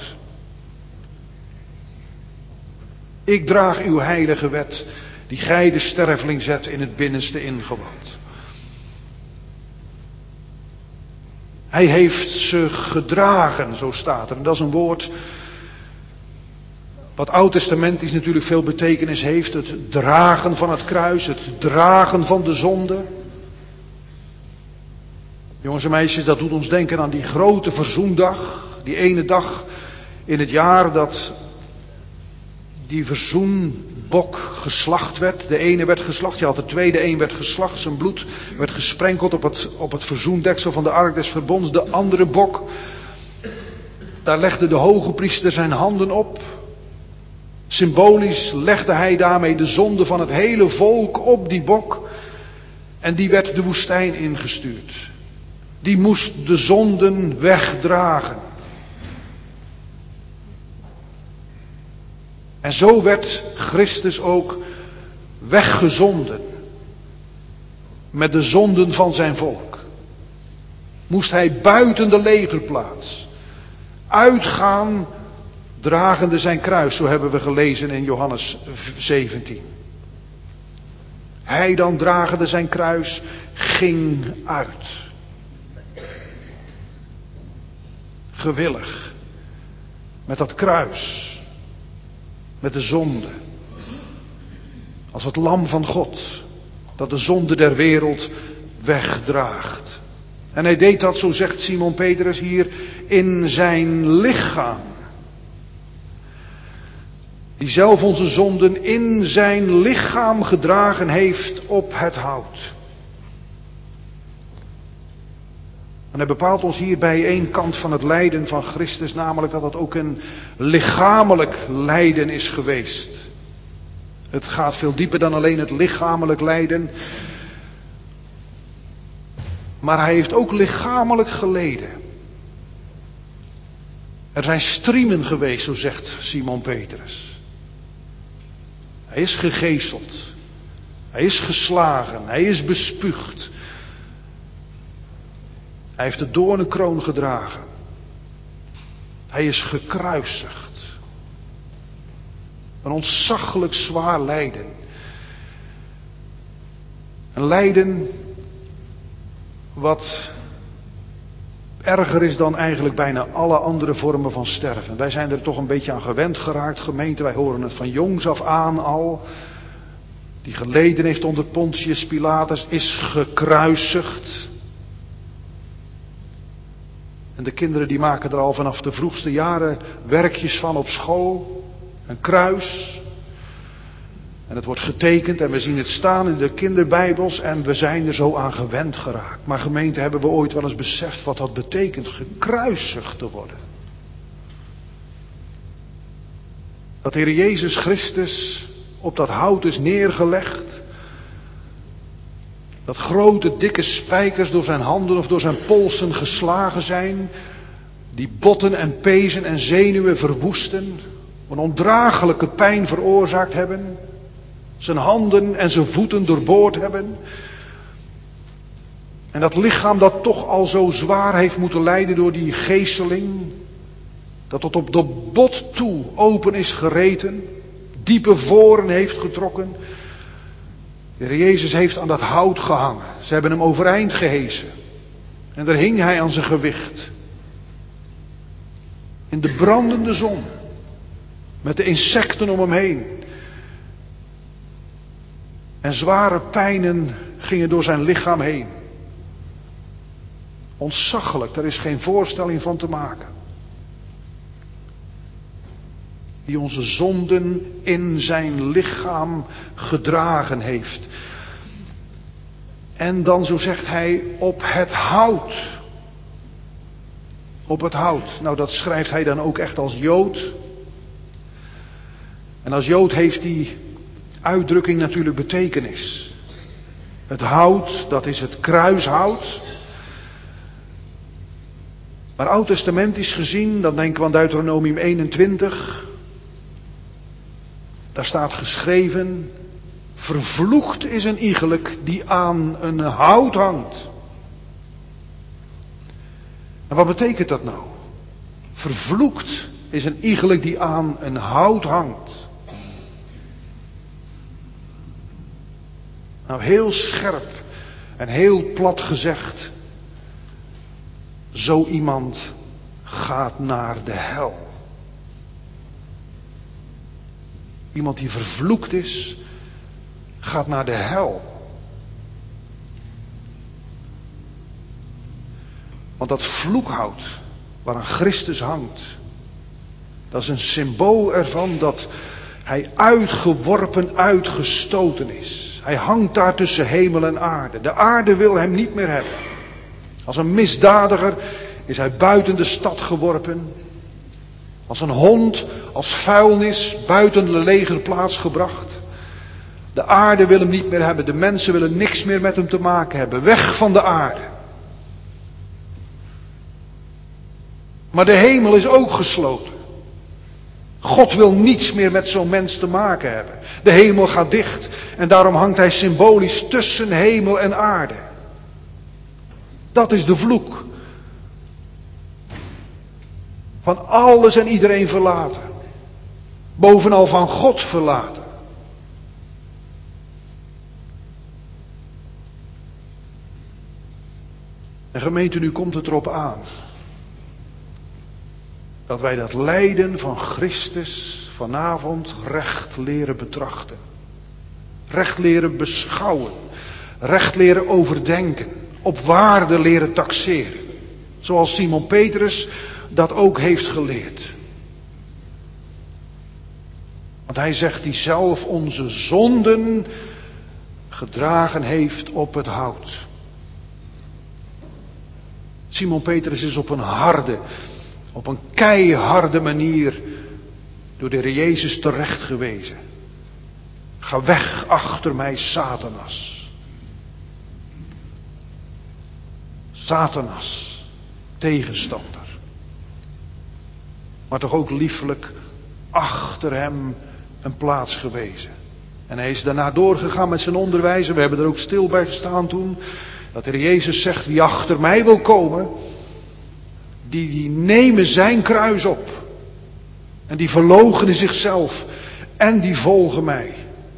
Ik draag uw heilige wet, die gij de sterveling zet in het binnenste ingewand. Hij heeft ze gedragen, zo staat er. En dat is een woord wat oud-testamentisch natuurlijk veel betekenis heeft. Het dragen van het kruis, het dragen van de zonde. Jongens en meisjes, dat doet ons denken aan die grote verzoendag. Die ene dag in het jaar dat die verzoenbok geslacht werd. De ene werd geslacht, je had de tweede, een werd geslacht. Zijn bloed werd gesprenkeld op het verzoendeksel van de ark des verbonds. De andere bok, daar legde de hoge priester zijn handen op. Symbolisch legde hij daarmee de zonde van het hele volk op die bok. En die werd de woestijn ingestuurd. Die moest de zonden wegdragen. En zo werd Christus ook weggezonden. Met de zonden van zijn volk. Moest hij buiten de legerplaats uitgaan, dragende zijn kruis. Zo hebben we gelezen in Johannes 17. Hij dan dragende zijn kruis ging uit. Gewillig. met dat kruis, met de zonde. Als het lam van God, dat de zonde der wereld wegdraagt. En hij deed dat, zo zegt Simon Petrus hier, in zijn lichaam. Die zelf onze zonden in zijn lichaam gedragen heeft op het hout. En hij bepaalt ons hier bij één kant van het lijden van Christus, namelijk dat het ook een lichamelijk lijden is geweest. Het gaat veel dieper dan alleen het lichamelijk lijden. Maar hij heeft ook lichamelijk geleden. Er zijn striemen geweest, zo zegt Simon Petrus. Hij is gegezeld. Hij is geslagen. Hij is bespuugd. Hij heeft de doornenkroon gedragen. Hij is gekruisigd. Een ontzaglijk zwaar lijden. Een lijden wat erger is dan eigenlijk bijna alle andere vormen van sterven. Wij zijn er toch een beetje aan gewend geraakt, gemeente. Wij horen het van jongs af aan al. Die geleden heeft onder Pontius Pilatus, is gekruisigd. En de kinderen die maken er al vanaf de vroegste jaren werkjes van op school. Een kruis. En het wordt getekend en we zien het staan in de kinderbijbels en we zijn er zo aan gewend geraakt. Maar gemeente, hebben we ooit wel eens beseft wat dat betekent, gekruisigd te worden? Dat de Heer Jezus Christus op dat hout is neergelegd. Dat grote dikke spijkers door zijn handen of door zijn polsen geslagen zijn. Die botten en pezen en zenuwen verwoesten. Een ondraaglijke pijn veroorzaakt hebben. Zijn handen en zijn voeten doorboord hebben. En dat lichaam dat toch al zo zwaar heeft moeten lijden door die geeseling. Dat tot op de bot toe open is gereten. Diepe voren heeft getrokken. De Heer Jezus heeft aan dat hout gehangen. Ze hebben hem overeind gehesen. En daar hing hij aan zijn gewicht. In de brandende zon. Met de insecten om hem heen. En zware pijnen gingen door zijn lichaam heen. Ontzaglijk, daar is geen voorstelling van te maken. Die onze zonden in zijn lichaam gedragen heeft. En dan, zo zegt hij, op het hout. Op het hout. Nou, dat schrijft hij dan ook echt als Jood. En als Jood heeft die uitdrukking natuurlijk betekenis. Het hout, dat is het kruishout. Maar oud-testamentisch gezien, dan denken we aan Deuteronomium 21. Daar staat geschreven, vervloekt is een iegelijk die aan een hout hangt. En wat betekent dat nou? Vervloekt is een iegelijk die aan een hout hangt. Nou, heel scherp en heel plat gezegd. Zo iemand gaat naar de hel. Iemand die vervloekt is, gaat naar de hel. Want dat vloekhout waaraan Christus hangt, dat is een symbool ervan dat hij uitgeworpen, uitgestoten is. Hij hangt daar tussen hemel en aarde. De aarde wil hem niet meer hebben. Als een misdadiger is hij buiten de stad geworpen. Als een hond, als vuilnis, buiten de legerplaats gebracht. De aarde wil hem niet meer hebben. De mensen willen niks meer met hem te maken hebben. Weg van de aarde. Maar de hemel is ook gesloten. God wil niets meer met zo'n mens te maken hebben. De hemel gaat dicht. En daarom hangt hij symbolisch tussen hemel en aarde. Dat is de vloek. Van alles en iedereen verlaten. Bovenal van God verlaten. En gemeente, nu komt het erop aan. Dat wij dat lijden van Christus vanavond recht leren betrachten. Recht leren beschouwen. Recht leren overdenken. Op waarde leren taxeren. Zoals Simon Petrus dat ook heeft geleerd. Want hij zegt die zelf onze zonden gedragen heeft op het hout. Simon Petrus is op een keiharde manier door de Heer Jezus terecht gewezen. Ga weg achter mij, Satanas. Satanas, tegenstander. Maar toch ook liefelijk achter hem een plaats gewezen. En hij is daarna doorgegaan met zijn onderwijs. We hebben er ook stil bij gestaan toen. Dat de Heer Jezus zegt, wie achter mij wil komen, die nemen zijn kruis op. En die verloochenen zichzelf. En die volgen mij.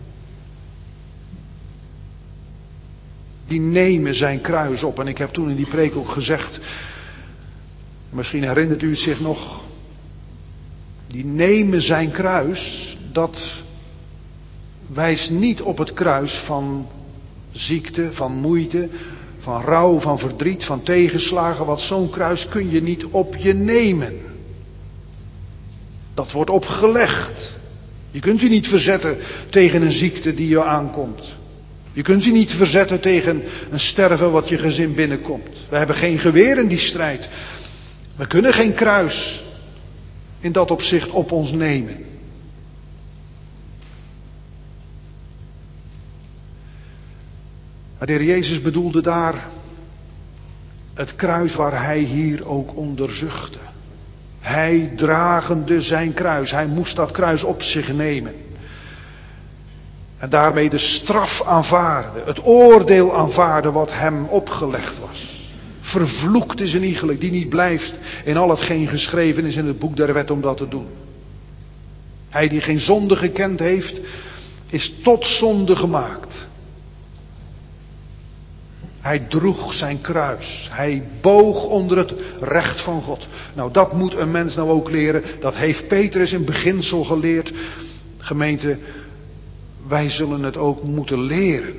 Die nemen zijn kruis op. En ik heb toen in die preek ook gezegd, misschien herinnert u het zich nog. Die nemen zijn kruis, dat wijst niet op het kruis van ziekte, van moeite, van rouw, van verdriet, van tegenslagen. Want zo'n kruis kun je niet op je nemen. Dat wordt opgelegd. Je kunt u niet verzetten tegen een ziekte die je aankomt. Je kunt u niet verzetten tegen een sterven wat je gezin binnenkomt. We hebben geen geweer in die strijd. We kunnen geen kruis in dat opzicht op ons nemen. Maar de Heer Jezus bedoelde daar het kruis waar hij hier ook onder zuchtte. Hij dragende zijn kruis. Hij moest dat kruis op zich nemen. En daarmee de straf aanvaarden. Het oordeel aanvaarden wat hem opgelegd was. Vervloekt is een iegelijk die niet blijft in al hetgeen geschreven is in het boek der wet om dat te doen. Hij die geen zonde gekend heeft, is tot zonde gemaakt. Hij droeg zijn kruis. Hij boog onder het recht van God. Nou, dat moet een mens nou ook leren. Dat heeft Petrus in beginsel geleerd. Gemeente, wij zullen het ook moeten leren.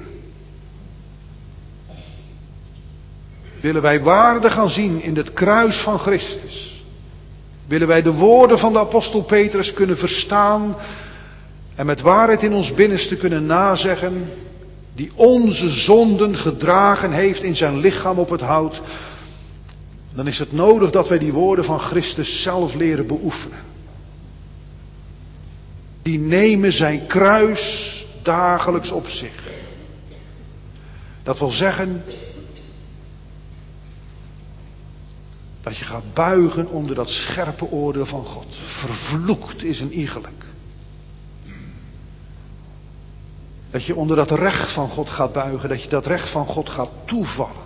Willen wij waarde gaan zien in het kruis van Christus? Willen wij de woorden van de apostel Petrus kunnen verstaan en met waarheid in ons binnenste kunnen nazeggen, die onze zonden gedragen heeft in zijn lichaam op het hout, dan is het nodig dat wij die woorden van Christus zelf leren beoefenen. Die nemen zijn kruis dagelijks op zich. Dat wil zeggen dat je gaat buigen onder dat scherpe oordeel van God. Vervloekt is een iegelijk. Dat je onder dat recht van God gaat buigen. Dat je dat recht van God gaat toevallen.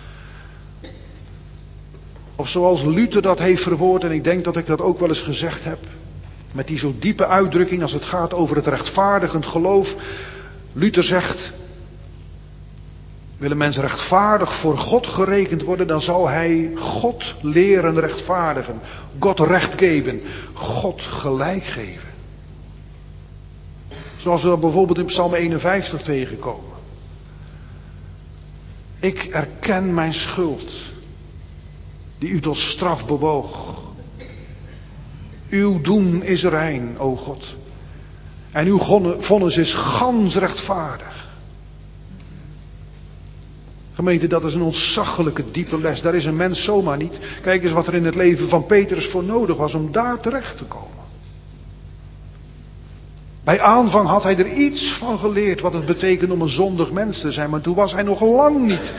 Of zoals Luther dat heeft verwoord, en ik denk dat ik dat ook wel eens gezegd heb. Met die zo diepe uitdrukking als het gaat over het rechtvaardigend geloof. Luther zegt, wil een mens rechtvaardig voor God gerekend worden, dan zal hij God leren rechtvaardigen. God recht geven. God gelijk geven. Zoals we dat bijvoorbeeld in Psalm 51 tegenkomen. Ik erken mijn schuld, die u tot straf bewoog. Uw doen is rein, o God. En uw vonnis is gans rechtvaardig. Gemeente, dat is een ontzaglijke diepe les. Daar is een mens zomaar niet. Kijk eens wat er in het leven van Petrus voor nodig was om daar terecht te komen. Bij aanvang had hij er iets van geleerd wat het betekent om een zondig mens te zijn. Maar toen was hij nog lang niet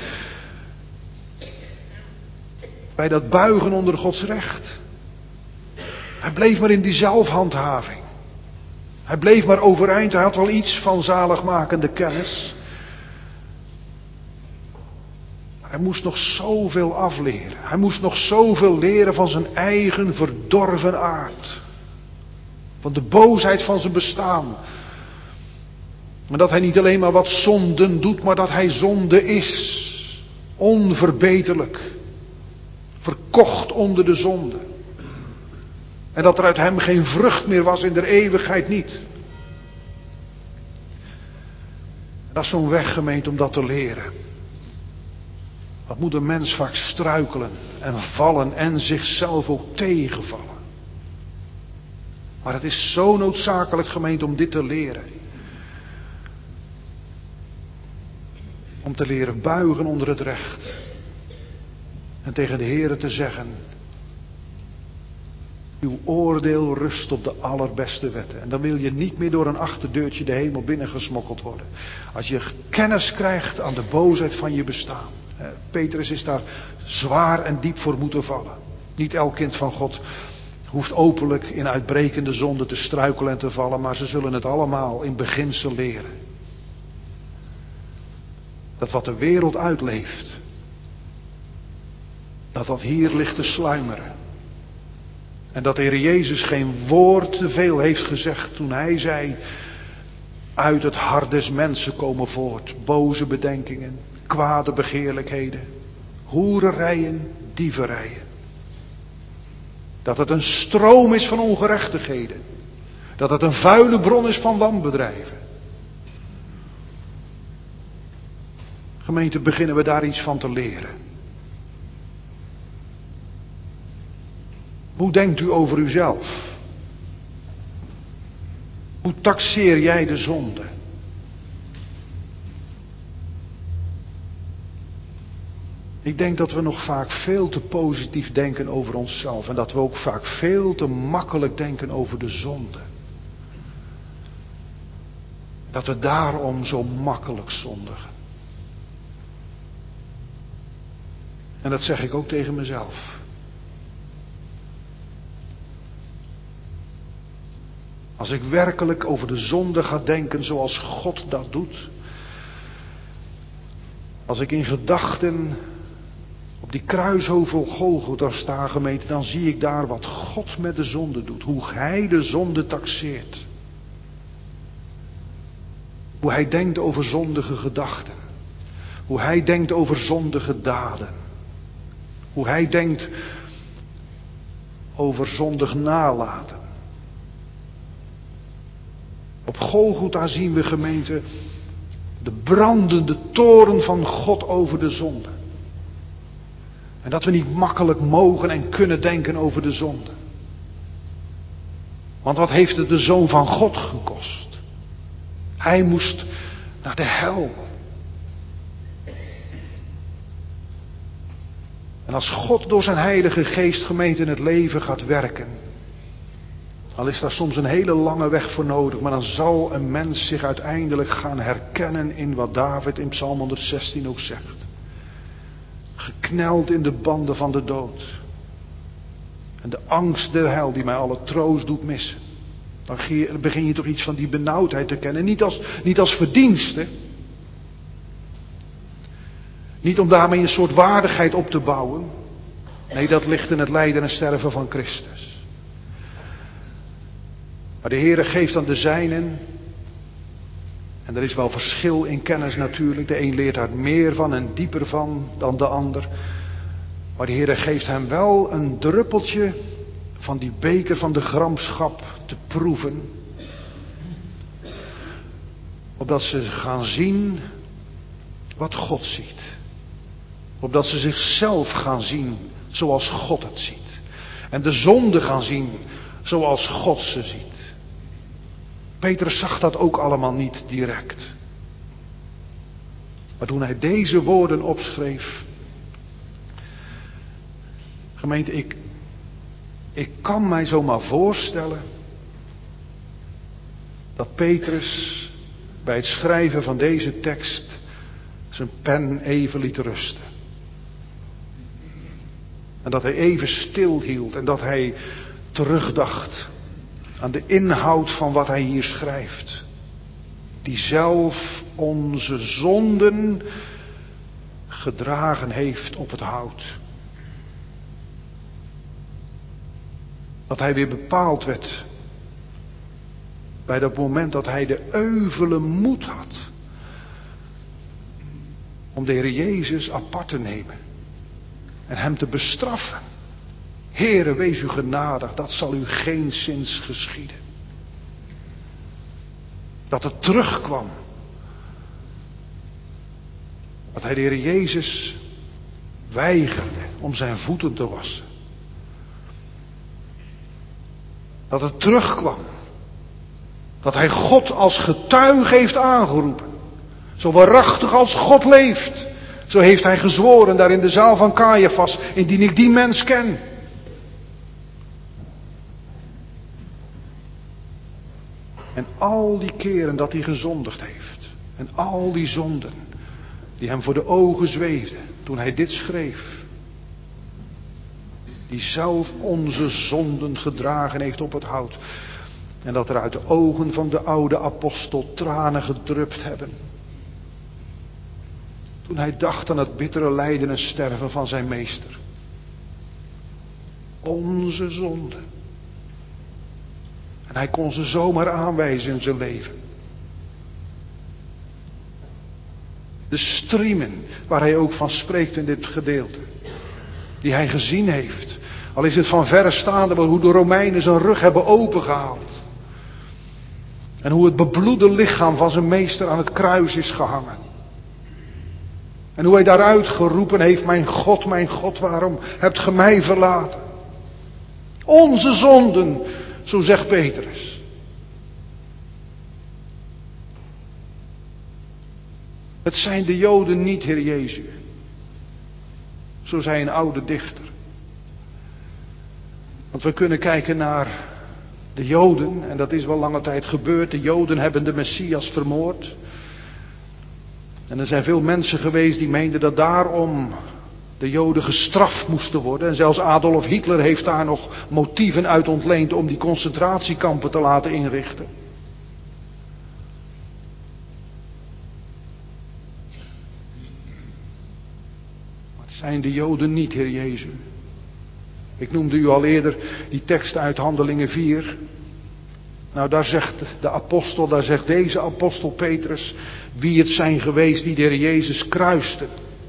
bij dat buigen onder Gods recht. Hij bleef maar in die zelfhandhaving. Hij bleef maar overeind. Hij had wel iets van zaligmakende kennis. Maar hij moest nog zoveel afleren. Hij moest nog zoveel leren van zijn eigen verdorven aard. Van de boosheid van zijn bestaan. En dat hij niet alleen maar wat zonden doet, maar dat hij zonde is. Onverbeterlijk. Verkocht onder de zonde. En dat er uit hem geen vrucht meer was in de eeuwigheid niet. En dat is zo'n weg, gemeente, om dat te leren. Wat moet een mens vaak struikelen en vallen en zichzelf ook tegenvallen. Maar het is zo noodzakelijk, gemeente, om dit te leren. Om te leren buigen onder het recht. En tegen de Heere te zeggen: uw oordeel rust op de allerbeste wetten. En dan wil je niet meer door een achterdeurtje de hemel binnengesmokkeld worden. Als je kennis krijgt aan de boosheid van je bestaan. Petrus is daar zwaar en diep voor moeten vallen. Niet elk kind van God hoeft openlijk in uitbrekende zonde te struikelen en te vallen. Maar ze zullen het allemaal in beginsel leren. Dat wat de wereld uitleeft, dat hier ligt te sluimeren. En dat de Heer Jezus geen woord te veel heeft gezegd toen hij zei: uit het hart des mensen komen voort boze bedenkingen, kwade begeerlijkheden, hoererijen, dieverijen. Dat het een stroom is van ongerechtigheden. Dat het een vuile bron is van wanbedrijven. Gemeente, beginnen we daar iets van te leren. Hoe denkt u over uzelf? Hoe taxeer jij de zonde? Ik denk dat we nog vaak veel te positief denken over onszelf. En dat we ook vaak veel te makkelijk denken over de zonde. Dat we daarom zo makkelijk zondigen. En dat zeg ik ook tegen mezelf. Als ik werkelijk over de zonde ga denken zoals God dat doet. Als ik in gedachten op die kruishovel Golgotha sta, gemeente, dan zie ik daar wat God met de zonde doet. Hoe hij de zonde taxeert. Hoe hij denkt over zondige gedachten. Hoe hij denkt over zondige daden. Hoe hij denkt over zondig nalaten. Op Golgotha zien we, gemeente, de brandende toren van God over de zonde. En dat we niet makkelijk mogen en kunnen denken over de zonde. Want wat heeft het de Zoon van God gekost? Hij moest naar de hel. En als God door zijn Heilige Geest, gemeente, in het leven gaat werken, al is daar soms een hele lange weg voor nodig, maar dan zal een mens zich uiteindelijk gaan herkennen in wat David in Psalm 116 ook zegt. Gekneld in de banden van de dood. En de angst der hel die mij alle troost doet missen. Dan begin je toch iets van die benauwdheid te kennen. Niet als verdienste. Niet om daarmee een soort waardigheid op te bouwen. Nee, dat ligt in het lijden en sterven van Christus. Maar de Heere geeft aan de zijnen. En er is wel verschil in kennis natuurlijk. De een leert daar meer van en dieper van dan de ander. Maar de Heere geeft hem wel een druppeltje van die beker van de gramschap te proeven. Opdat ze gaan zien wat God ziet. Opdat ze zichzelf gaan zien zoals God het ziet. En de zonde gaan zien zoals God ze ziet. Petrus zag dat ook allemaal niet direct. Maar toen hij deze woorden opschreef. Gemeente, ik kan mij zomaar voorstellen dat Petrus bij het schrijven van deze tekst zijn pen even liet rusten. En dat hij even stilhield en dat hij terugdacht aan de inhoud van wat hij hier schrijft. Die zelf onze zonden gedragen heeft op het hout. Dat hij weer bepaald werd bij dat moment dat hij de euvele moed had om de Heer Jezus apart te nemen en hem te bestraffen. Heere, wees u genadig, dat zal u geenszins geschieden. Dat het terugkwam. Dat hij de Heer Jezus weigerde om zijn voeten te wassen. Dat het terugkwam. Dat hij God als getuige heeft aangeroepen. Zo waarachtig als God leeft. Zo heeft hij gezworen daar in de zaal van Caiaphas. Indien ik die mens ken. En al die keren dat hij gezondigd heeft. En al die zonden die hem voor de ogen zweefden toen hij dit schreef. Die zelf onze zonden gedragen heeft op het hout. En dat er uit de ogen van de oude apostel tranen gedrupt hebben. Toen hij dacht aan het bittere lijden en sterven van zijn meester. Onze zonden. En hij kon ze zomaar aanwijzen in zijn leven. De striemen waar hij ook van spreekt in dit gedeelte. Die hij gezien heeft. Al is het van verre staande, maar hoe de Romeinen zijn rug hebben opengehaald. En hoe het bebloede lichaam van zijn meester aan het kruis is gehangen. En hoe hij daaruit geroepen heeft, mijn God, waarom hebt ge mij verlaten? Onze zonden, zo zegt Petrus. Het zijn de Joden niet, Heer Jezus. Zo zei een oude dichter. Want we kunnen kijken naar de Joden, en dat is wel lange tijd gebeurd. De Joden hebben de Messias vermoord. En er zijn veel mensen geweest die meenden dat daarom de Joden gestraft moesten worden. En zelfs Adolf Hitler heeft daar nog motieven uit ontleend om die concentratiekampen te laten inrichten. Maar het zijn de Joden niet, Heer Jezus. Ik noemde u al eerder die tekst uit Handelingen 4. Nou, daar zegt deze apostel Petrus, wie het zijn geweest die de Heer Jezus kruisten.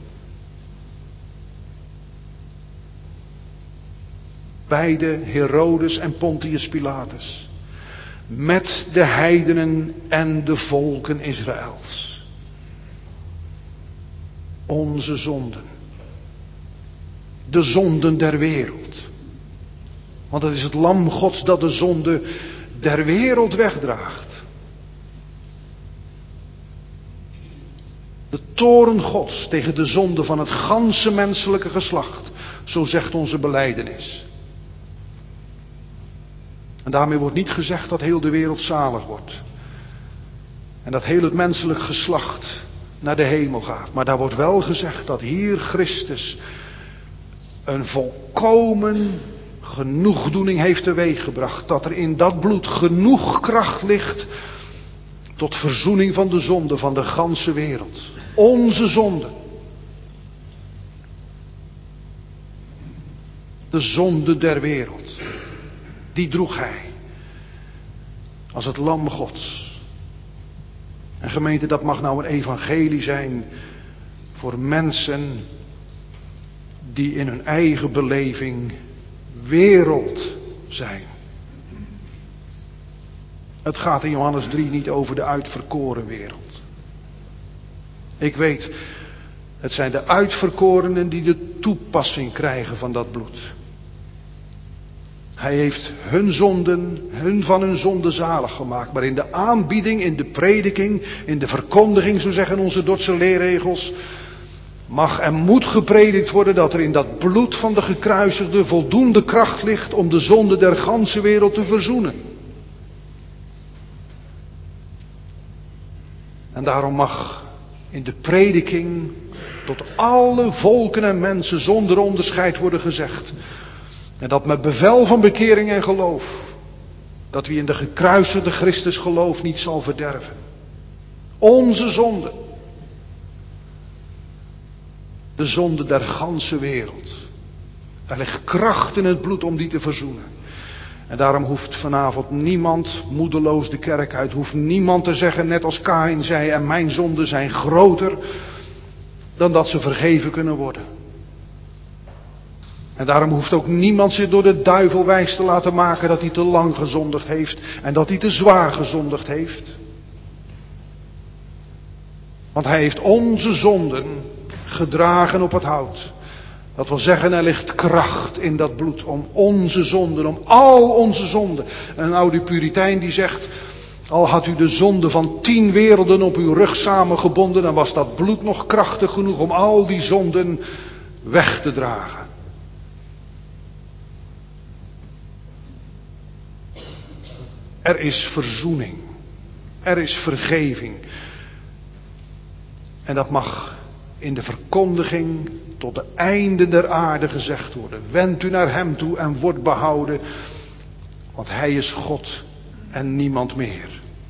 Beide Herodes en Pontius Pilatus. Met de heidenen en de volken Israëls. Onze zonden. De zonden der wereld. Want het is het lam Gods dat de zonde der wereld wegdraagt. De toorn Gods tegen de zonde van het ganse menselijke geslacht. Zo zegt onze belijdenis. En daarmee wordt niet gezegd dat heel de wereld zalig wordt. En dat heel het menselijk geslacht naar de hemel gaat. Maar daar wordt wel gezegd dat hier Christus een volkomen genoegdoening heeft teweeggebracht. Dat er in dat bloed genoeg kracht ligt tot verzoening van de zonde van de ganse wereld. Onze zonde. De zonde der wereld. Die droeg hij. Als het lam Gods. En gemeente, dat mag nou een evangelie zijn voor mensen die in hun eigen beleving wereld zijn. Het gaat in Johannes 3 niet over de uitverkoren wereld. Ik weet, het zijn de uitverkorenen die de toepassing krijgen van dat bloed. Hij heeft hun van hun zonde zalig gemaakt. Maar in de aanbieding, in de prediking, in de verkondiging, zo zeggen onze Dordtse leerregels, mag en moet gepredikt worden dat er in dat bloed van de gekruisigde voldoende kracht ligt om de zonde der ganse wereld te verzoenen. En daarom mag in de prediking tot alle volken en mensen zonder onderscheid worden gezegd. En dat met bevel van bekering en geloof, dat wie in de gekruisigde Christus gelooft niet zal verderven. Onze zonde. De zonde der ganse wereld. Er ligt kracht in het bloed om die te verzoenen. En daarom hoeft vanavond niemand moedeloos de kerk uit. Hoeft niemand te zeggen, net als Kaïn zei, en mijn zonden zijn groter dan dat ze vergeven kunnen worden. En daarom hoeft ook niemand zich door de duivel wijs te laten maken dat hij te lang gezondigd heeft en dat hij te zwaar gezondigd heeft. Want hij heeft onze zonden gedragen op het hout. Dat wil zeggen, er ligt kracht in dat bloed om onze zonden, om al onze zonden. En een oude Puritein die zegt, al had u de zonde van 10 werelden op uw rug samengebonden, dan was dat bloed nog krachtig genoeg om al die zonden weg te dragen. Er is verzoening. Er is vergeving. En dat mag in de verkondiging tot de einde der aarde gezegd worden. Wend u naar hem toe en wordt behouden. Want hij is God en niemand meer.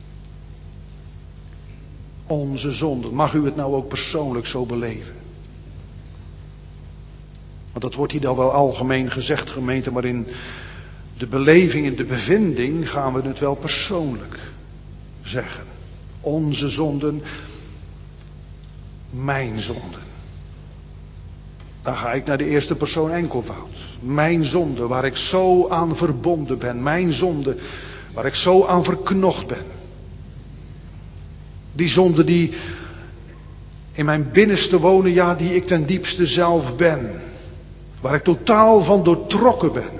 Onze zonden. Mag u het nou ook persoonlijk zo beleven? Want dat wordt hier dan wel algemeen gezegd, gemeente, maar in de beleving, in de bevinding gaan we het wel persoonlijk zeggen. Onze zonden, mijn zonden. Dan ga ik naar de eerste persoon enkelvoud. Mijn zonde, waar ik zo aan verbonden ben. Mijn zonde, waar ik zo aan verknocht ben. Die zonde die in mijn binnenste wonen, ja, die ik ten diepste zelf ben. Waar ik totaal van doortrokken ben.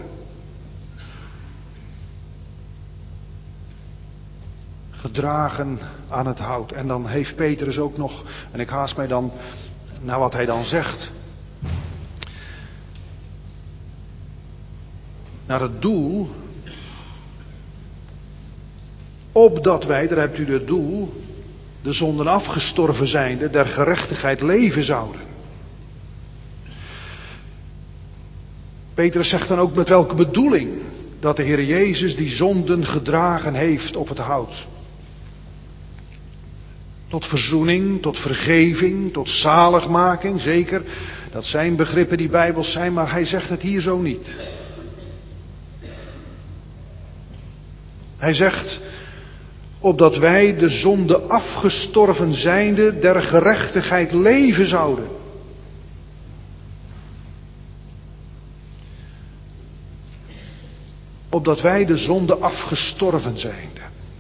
Gedragen aan het hout. En dan heeft Petrus ook nog, en ik haast mij dan naar wat hij dan zegt. Naar het doel. Opdat wij, daar hebt u het doel, de zonden afgestorven zijnde, der gerechtigheid leven zouden. Petrus zegt dan ook met welke bedoeling dat de Heer Jezus die zonden gedragen heeft op het hout. Tot verzoening, tot vergeving, tot zaligmaking, zeker. Dat zijn begrippen die bijbels zijn, maar hij zegt het hier zo niet. Hij zegt, opdat wij de zonde afgestorven zijnde der gerechtigheid leven zouden. Opdat wij de zonde afgestorven zijnde.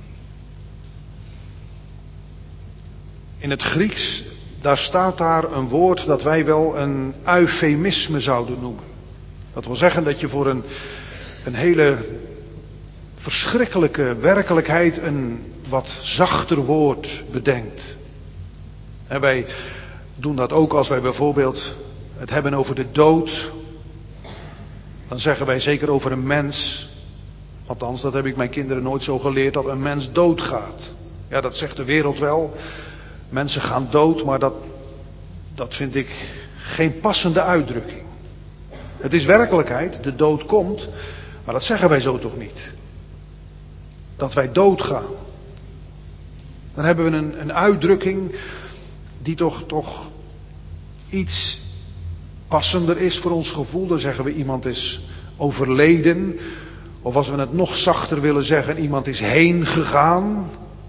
In het Grieks, daar staat daar een woord dat wij wel een eufemisme zouden noemen. Dat wil zeggen dat je voor een hele verschrikkelijke werkelijkheid een wat zachter woord bedenkt. En wij doen dat ook als wij bijvoorbeeld het hebben over de dood. Dan zeggen wij zeker over een mens. Althans, dat heb ik mijn kinderen nooit zo geleerd, dat een mens doodgaat. Ja, dat zegt de wereld wel. Mensen gaan dood, maar dat vind ik geen passende uitdrukking. Het is werkelijkheid, de dood komt, maar dat zeggen wij zo toch niet. Dat wij doodgaan. Dan hebben we een uitdrukking die toch iets passender is voor ons gevoel. Dan zeggen we iemand is overleden. Of als we het nog zachter willen zeggen, iemand is heen gegaan.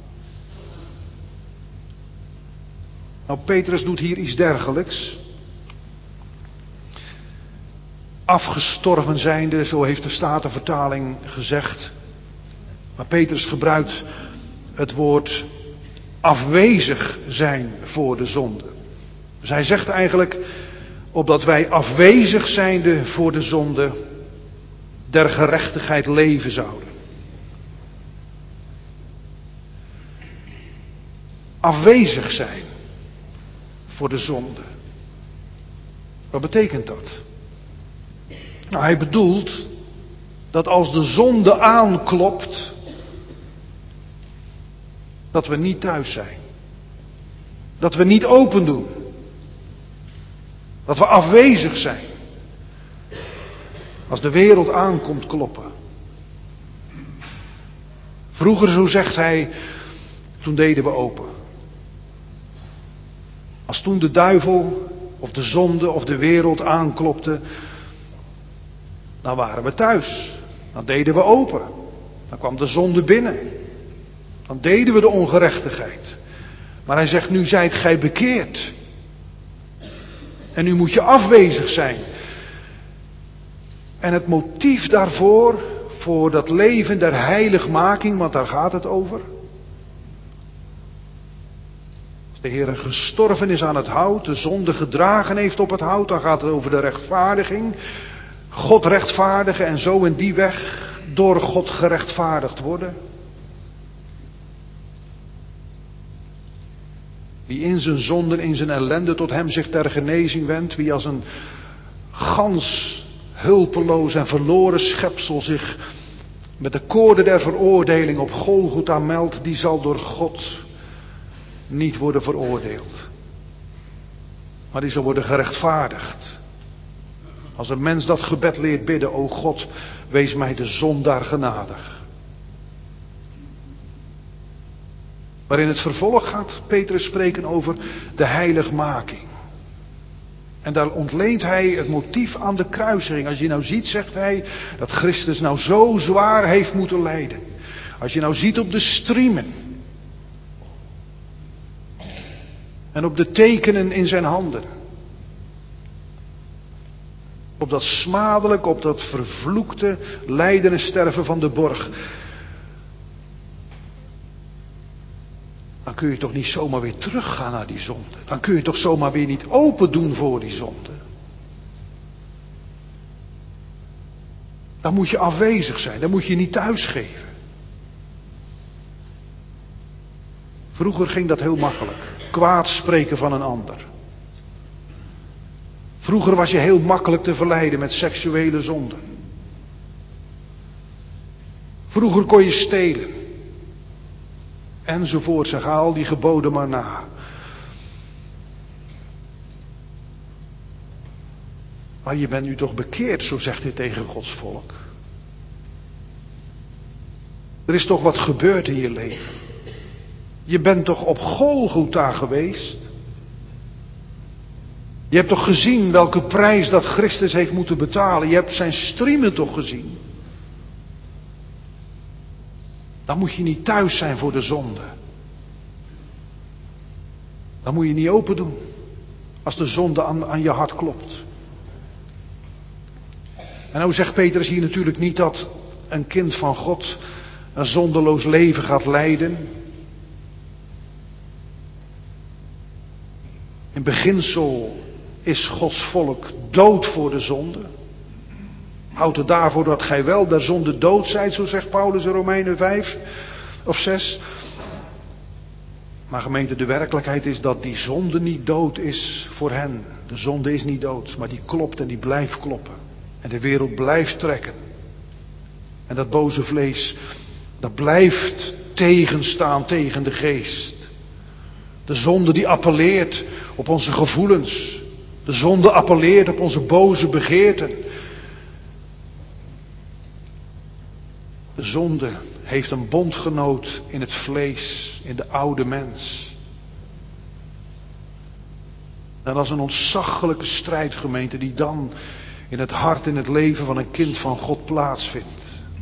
Nou, Petrus doet hier iets dergelijks. Afgestorven zijnde, zo heeft de Statenvertaling gezegd. Maar Petrus gebruikt het woord afwezig zijn voor de zonde. Dus hij zegt eigenlijk, opdat wij afwezig zijnde voor de zonde der gerechtigheid leven zouden. Afwezig zijn voor de zonde. Wat betekent dat? Nou, hij bedoelt dat als de zonde aanklopt, dat we niet thuis zijn. Dat we niet open doen. Dat we afwezig zijn. Als de wereld aankomt kloppen. Vroeger, zo zegt hij, toen deden we open. Als toen de duivel of de zonde of de wereld aanklopte, dan waren we thuis. Dan deden we open. Dan kwam de zonde binnen. Dan deden we de ongerechtigheid. Maar hij zegt, nu zijt gij bekeerd. En nu moet je afwezig zijn. En het motief daarvoor, voor dat leven der heiligmaking, want daar gaat het over. Als de Heer gestorven is aan het hout, de zonde gedragen heeft op het hout, dan gaat het over de rechtvaardiging. God rechtvaardigen en zo in die weg door God gerechtvaardigd worden. Wie in zijn zonden, in zijn ellende tot hem zich ter genezing wendt. Wie als een gans hulpeloos en verloren schepsel zich met de koorden der veroordeling op Golgotha meldt. Die zal door God niet worden veroordeeld. Maar die zal worden gerechtvaardigd. Als een mens dat gebed leert bidden. O God, wees mij de zondaar genadig. Maar in het vervolg gaat Petrus spreken over de heiligmaking. En daar ontleent hij het motief aan de kruisiging. Als je nou ziet, zegt hij, dat Christus nou zo zwaar heeft moeten lijden. Als je nou ziet op de striemen. En op de tekenen in zijn handen. Op dat smadelijk, op dat vervloekte lijden en sterven van de borg. Dan kun je toch niet zomaar weer teruggaan naar die zonde. Dan kun je toch zomaar weer niet open doen voor die zonde. Dan moet je afwezig zijn. Dan moet je niet thuisgeven. Vroeger ging dat heel makkelijk. Kwaad spreken van een ander. Vroeger was je heel makkelijk te verleiden met seksuele zonden. Vroeger kon je stelen. Enzovoort, zeg, haal die geboden maar na. Maar je bent nu toch bekeerd, zo zegt hij tegen Gods volk. Er is toch wat gebeurd in je leven. Je bent toch op Golgotha geweest. Je hebt toch gezien welke prijs dat Christus heeft moeten betalen. Je hebt zijn striemen toch gezien. Dan moet je niet thuis zijn voor de zonde. Dan moet je niet open doen. Als de zonde aan je hart klopt. En nou zegt Petrus hier natuurlijk niet dat een kind van God een zondeloos leven gaat leiden. In beginsel is Gods volk dood voor de zonde. Houd het daarvoor dat gij wel der zonde dood zijt, zo zegt Paulus in Romeinen 5 of 6. Maar gemeente, de werkelijkheid is dat die zonde niet dood is voor hen. De zonde is niet dood, maar die klopt en die blijft kloppen. En de wereld blijft trekken. En dat boze vlees, dat blijft tegenstaan tegen de geest. De zonde die appelleert op onze gevoelens. De zonde appelleert op onze boze begeerten. De zonde heeft een bondgenoot in het vlees, in de oude mens. En dat is een ontzaglijke strijdgemeente die dan in het hart, in het leven van een kind van God plaatsvindt.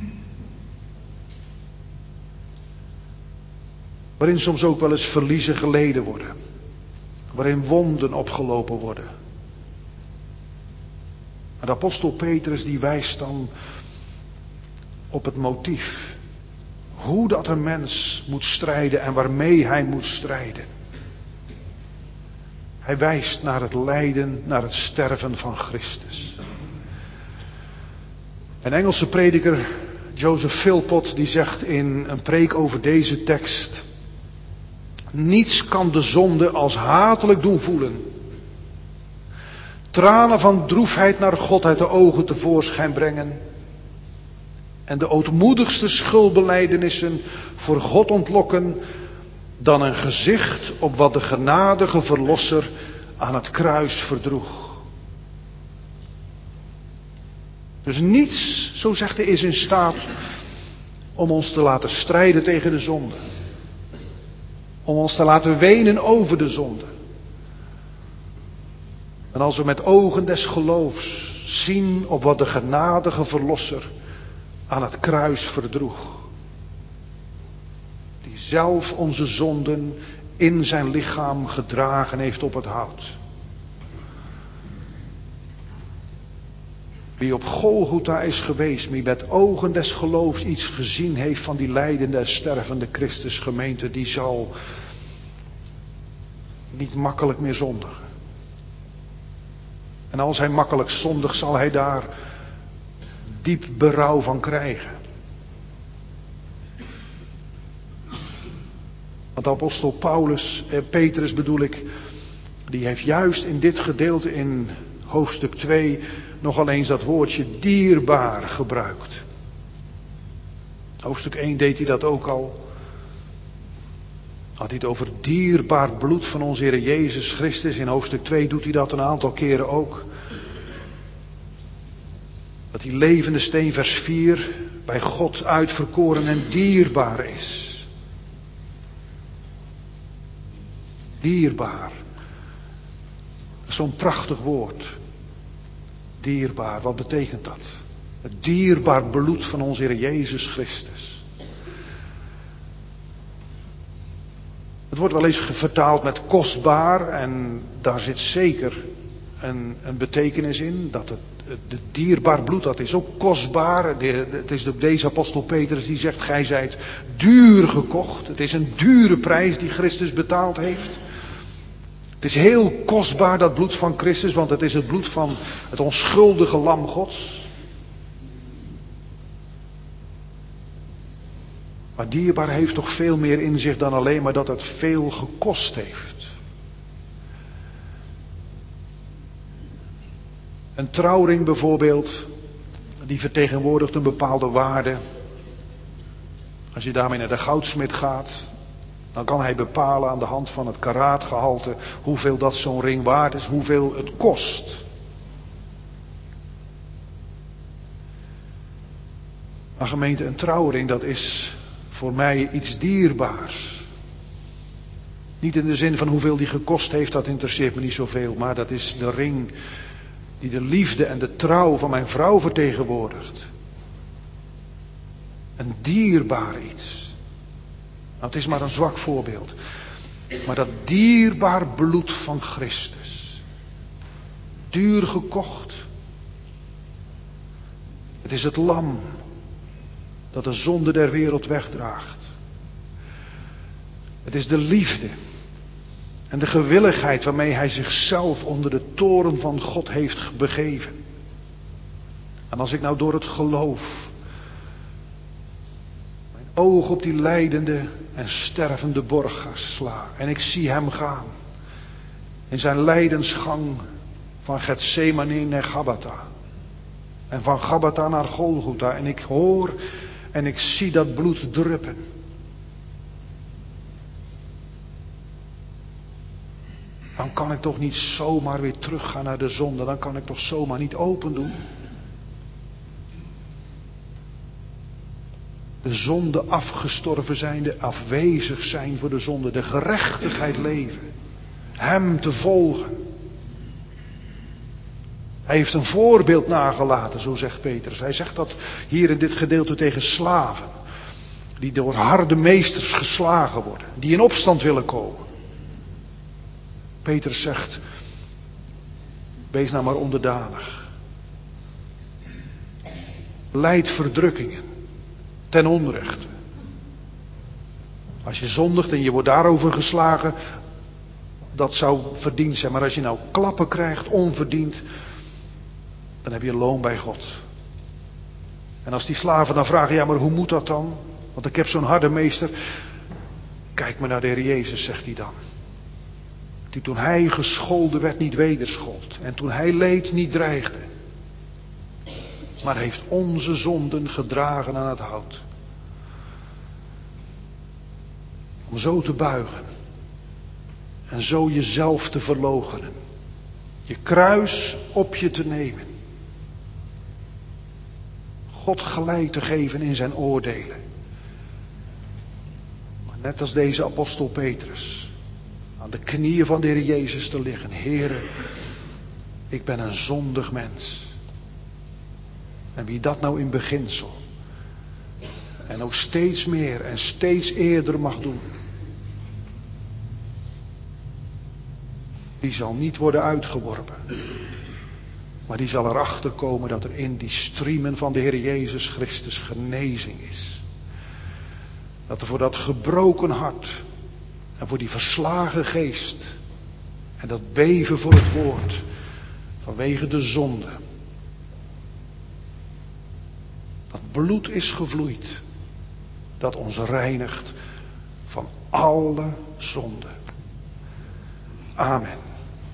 Waarin soms ook wel eens verliezen geleden worden. Waarin wonden opgelopen worden. En de apostel Petrus die wijst dan op het motief. Hoe dat een mens moet strijden en waarmee hij moet strijden. Hij wijst naar het lijden, naar het sterven van Christus. Een Engelse prediker, Joseph Philpott, die zegt in een preek over deze tekst: niets kan de zonde als hatelijk doen voelen. Tranen van droefheid naar God uit de ogen tevoorschijn brengen. En de ootmoedigste schuldbelijdenissen voor God ontlokken dan een gezicht op wat de genadige verlosser aan het kruis verdroeg. Dus niets, zo zegt hij, is in staat om ons te laten strijden tegen de zonde. Om ons te laten wenen over de zonde. En als we met ogen des geloofs zien op wat de genadige verlosser aan het kruis verdroeg. Die zelf onze zonden in zijn lichaam gedragen heeft op het hout. Wie op Golgotha is geweest, wie met ogen des geloofs iets gezien heeft van die lijdende en stervende Christusgemeente, die zal niet makkelijk meer zondigen. En als hij makkelijk zondigt, zal hij daar diep berouw van krijgen. Want apostel Petrus bedoel ik, die heeft juist in dit gedeelte in hoofdstuk 2 nogal eens dat woordje dierbaar gebruikt. Hoofdstuk 1 deed hij dat ook al. Had hij het over dierbaar bloed van onze Heer Jezus Christus. In hoofdstuk 2 doet hij dat een aantal keren ook. Dat die levende steen, vers 4, bij God uitverkoren en dierbaar is. Dierbaar. Zo'n prachtig woord. Dierbaar, wat betekent dat? Het dierbaar bloed van onze Heer Jezus Christus. Het wordt wel eens vertaald met kostbaar en daar zit zeker een betekenis in. Dat het dierbaar bloed, dat is ook kostbaar. Het is ook deze apostel Petrus die zegt, gij zijt duur gekocht. Het is een dure prijs die Christus betaald heeft. Het is heel kostbaar, dat bloed van Christus, want het is het bloed van het onschuldige lam Gods. Maar dierbaar heeft toch veel meer in zich dan alleen maar dat het veel gekost heeft. Een trouwring bijvoorbeeld, die vertegenwoordigt een bepaalde waarde. Als je daarmee naar de goudsmid gaat, dan kan hij bepalen aan de hand van het karaatgehalte hoeveel dat zo'n ring waard is, hoeveel het kost. Maar gemeente, een trouwring, dat is voor mij iets dierbaars. Niet in de zin van hoeveel die gekost heeft, dat interesseert me niet zoveel. Maar dat is de ring die de liefde en de trouw van mijn vrouw vertegenwoordigt. Een dierbaar iets. Nou, het is maar een zwak voorbeeld. Maar dat dierbaar bloed van Christus. Duur gekocht. Het is het lam dat de zonde der wereld wegdraagt. Het is de liefde en de gewilligheid waarmee hij zichzelf onder de toren van God heeft begeven. En als ik nou door het geloof mijn oog op die lijdende en stervende borg sla en ik zie hem gaan in zijn lijdensgang van Getsemane naar Gabbatha en van Gabbatha naar Golgotha en ik hoor en ik zie dat bloed druppen. Dan kan ik toch niet zomaar weer teruggaan naar de zonde. Dan kan ik toch zomaar niet open doen. De zonde afgestorven zijnde, afwezig zijn voor de zonde. De gerechtigheid leven. Hem te volgen. Hij heeft een voorbeeld nagelaten, zo zegt Petrus. Hij zegt dat hier in dit gedeelte tegen slaven. Die door harde meesters geslagen worden. Die in opstand willen komen. Petrus zegt, wees nou maar onderdanig. Lijd verdrukkingen ten onrechte. Als je zondigt en je wordt daarover geslagen, dat zou verdiend zijn. Maar als je nou klappen krijgt, onverdiend, dan heb je loon bij God. En als die slaven dan vragen, ja maar hoe moet dat dan? Want ik heb zo'n harde meester. Kijk maar naar de Heer Jezus, zegt hij dan. Die toen hij gescholden werd niet wederschold. En toen hij leed niet dreigde. Maar heeft onze zonden gedragen aan het hout. Om zo te buigen. En zo jezelf te verloochenen. Je kruis op je te nemen. God gelijk te geven in zijn oordelen. Maar net als deze apostel Petrus. Aan de knieën van de Heer Jezus te liggen. Heere, ik ben een zondig mens. En wie dat nou in beginsel. En ook steeds meer en steeds eerder mag doen. Die zal niet worden uitgeworpen. Maar die zal erachter komen dat er in die striemen van de Heer Jezus Christus genezing is. Dat er voor dat gebroken hart en voor die verslagen geest en dat beven voor het woord vanwege de zonde, dat bloed is gevloeid dat ons reinigt van alle zonde. Amen.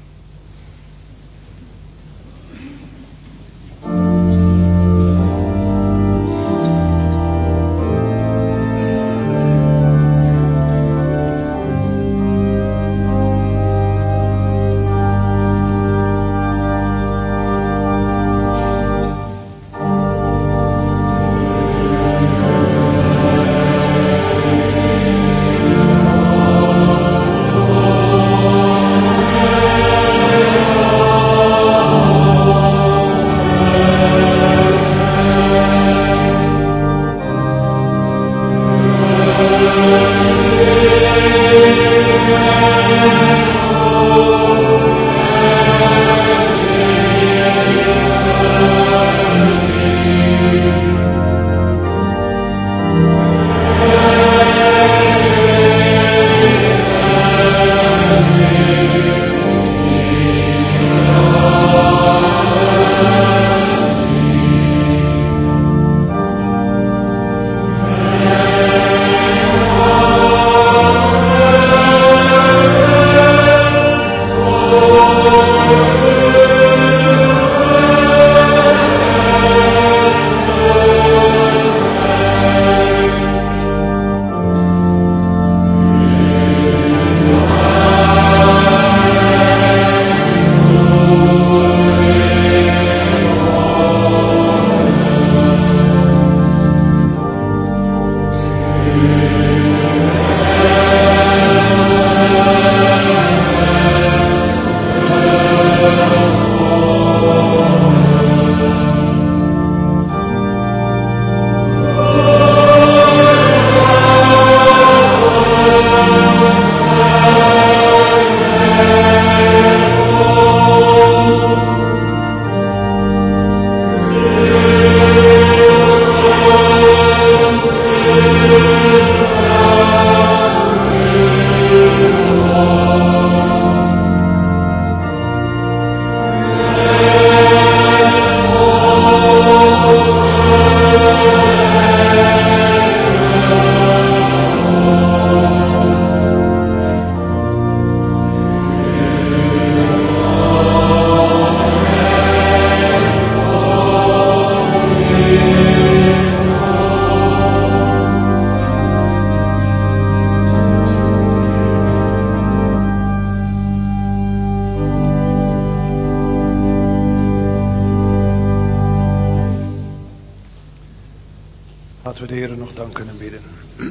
Laten we de Heer nog danken en bidden.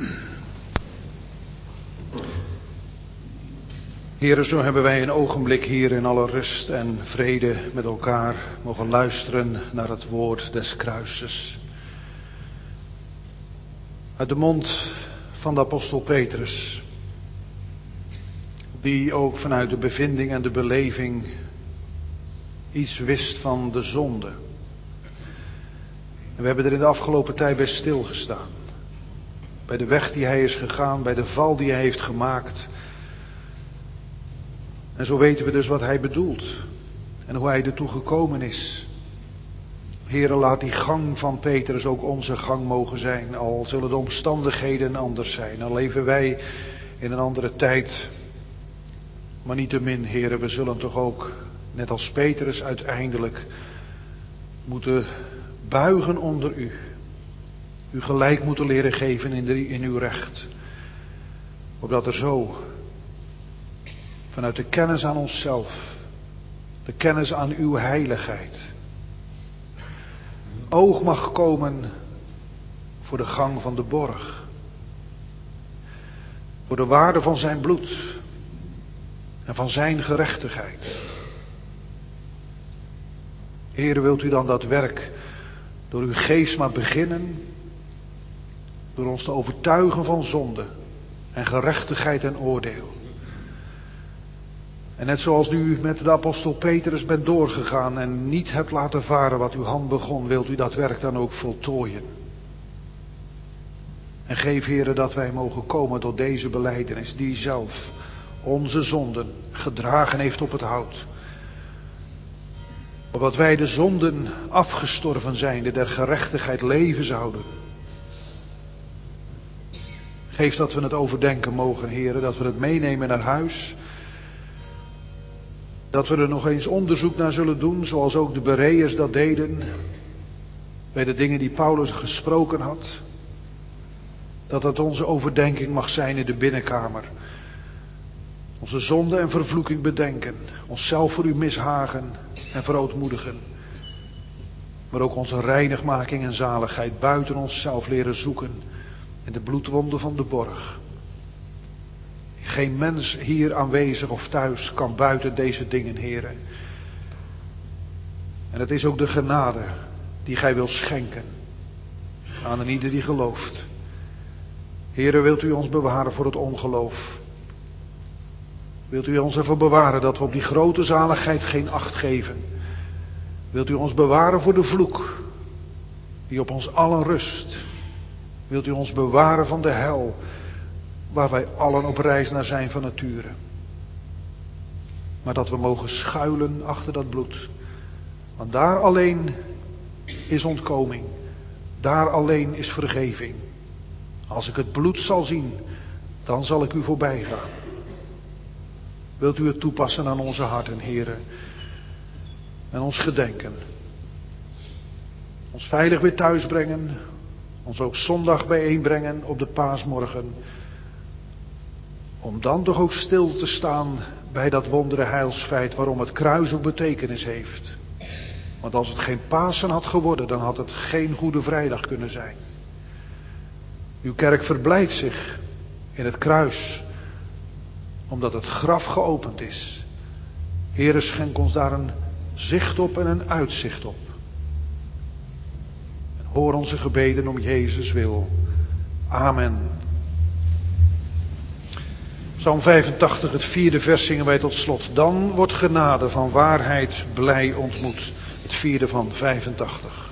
Heere, zo hebben wij een ogenblik hier in alle rust en vrede met elkaar mogen luisteren naar het woord des kruises. Uit de mond van de apostel Petrus, die ook vanuit de bevinding en de beleving iets wist van de zonde. En we hebben er in de afgelopen tijd bij stilgestaan. Bij de weg die hij is gegaan, bij de val die hij heeft gemaakt. En zo weten we dus wat hij bedoelt. En hoe hij ertoe gekomen is. Heere, laat die gang van Petrus ook onze gang mogen zijn. Al zullen de omstandigheden anders zijn. Al leven wij in een andere tijd. Maar niettemin, Heere, we zullen toch ook, net als Petrus uiteindelijk, moeten buigen onder u. U gelijk moeten leren geven in uw recht. Opdat er zo, vanuit de kennis aan onszelf, de kennis aan uw heiligheid, oog mag komen voor de gang van de borg. Voor de waarde van zijn bloed en van zijn gerechtigheid. Heere, wilt u dan dat werk door uw geest maar beginnen, door ons te overtuigen van zonde en gerechtigheid en oordeel. En net zoals u met de apostel Petrus bent doorgegaan en niet hebt laten varen wat uw hand begon, wilt u dat werk dan ook voltooien. En geef, Heere, dat wij mogen komen tot deze belijdenis die zelf onze zonden gedragen heeft op het hout. Opdat wij de zonden afgestorven zijnde der gerechtigheid leven zouden. Geef dat we het overdenken mogen, Heere, dat we het meenemen naar huis. Dat we er nog eens onderzoek naar zullen doen, zoals ook de Bereërs dat deden. Bij de dingen die Paulus gesproken had. Dat het onze overdenking mag zijn in de binnenkamer. Onze zonde en vervloeking bedenken. Onszelf voor u mishagen en verootmoedigen. Maar ook onze reinigmaking en zaligheid buiten onszelf leren zoeken. In de bloedwonden van de borg. Geen mens hier aanwezig of thuis kan buiten deze dingen, Heere. En het is ook de genade die gij wilt schenken aan een ieder die gelooft. Heere, wilt u ons bewaren voor het ongeloof? Wilt u ons ervoor bewaren dat we op die grote zaligheid geen acht geven? Wilt u ons bewaren voor de vloek die op ons allen rust? Wilt u ons bewaren van de hel waar wij allen op reis naar zijn van nature? Maar dat we mogen schuilen achter dat bloed. Want daar alleen is ontkoming. Daar alleen is vergeving. Als ik het bloed zal zien, dan zal ik u voorbij gaan. Wilt u het toepassen aan onze harten, Heere, en ons gedenken. Ons veilig weer thuis brengen, ons ook zondag bijeenbrengen op de paasmorgen. Om dan toch ook stil te staan bij dat wondere heilsfeit waarom het kruis ook betekenis heeft. Want als het geen Pasen had geworden, dan had het geen Goede Vrijdag kunnen zijn. Uw kerk verblijdt zich in het kruis, omdat het graf geopend is. Heere, schenk ons daar een zicht op en een uitzicht op. En hoor onze gebeden om Jezus wil. Amen. Psalm 85, het 4e vers zingen wij tot slot. Dan wordt genade van waarheid blij ontmoet. Het 4e van 85.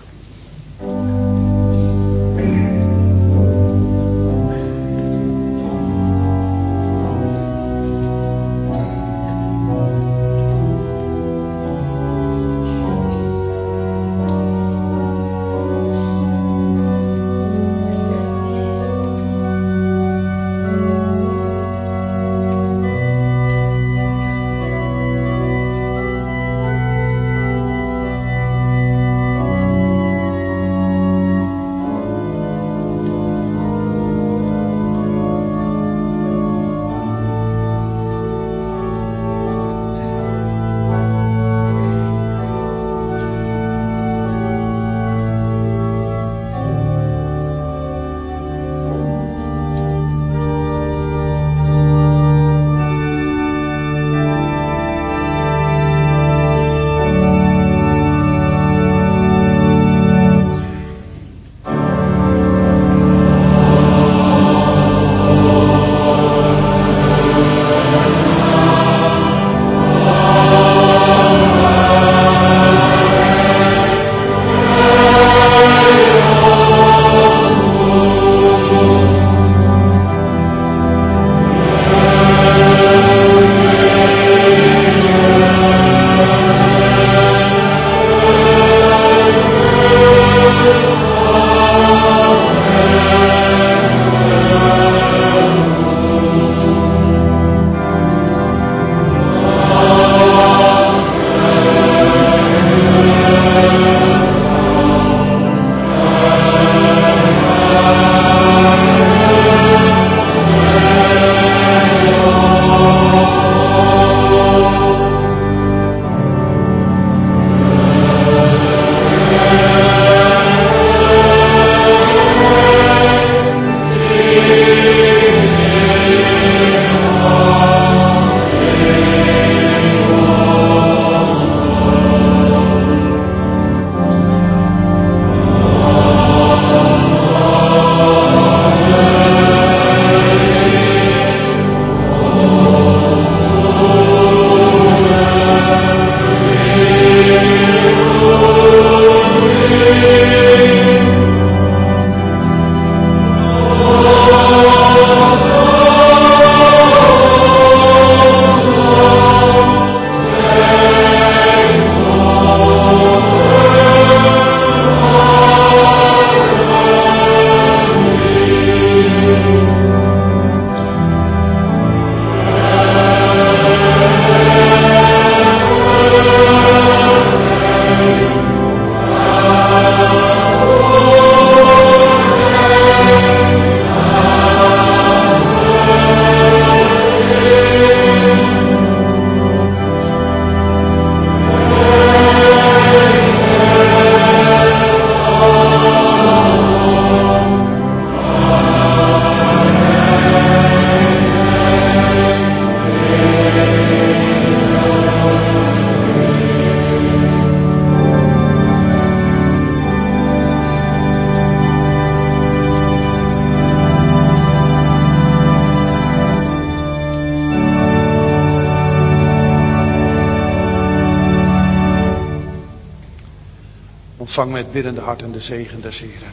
Ontvang met biddende harten de zegen des Heren.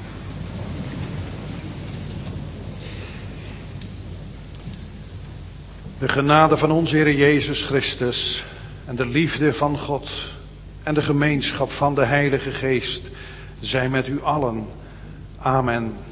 De genade van onze Heer Jezus Christus en de liefde van God en de gemeenschap van de Heilige Geest zij met u allen. Amen.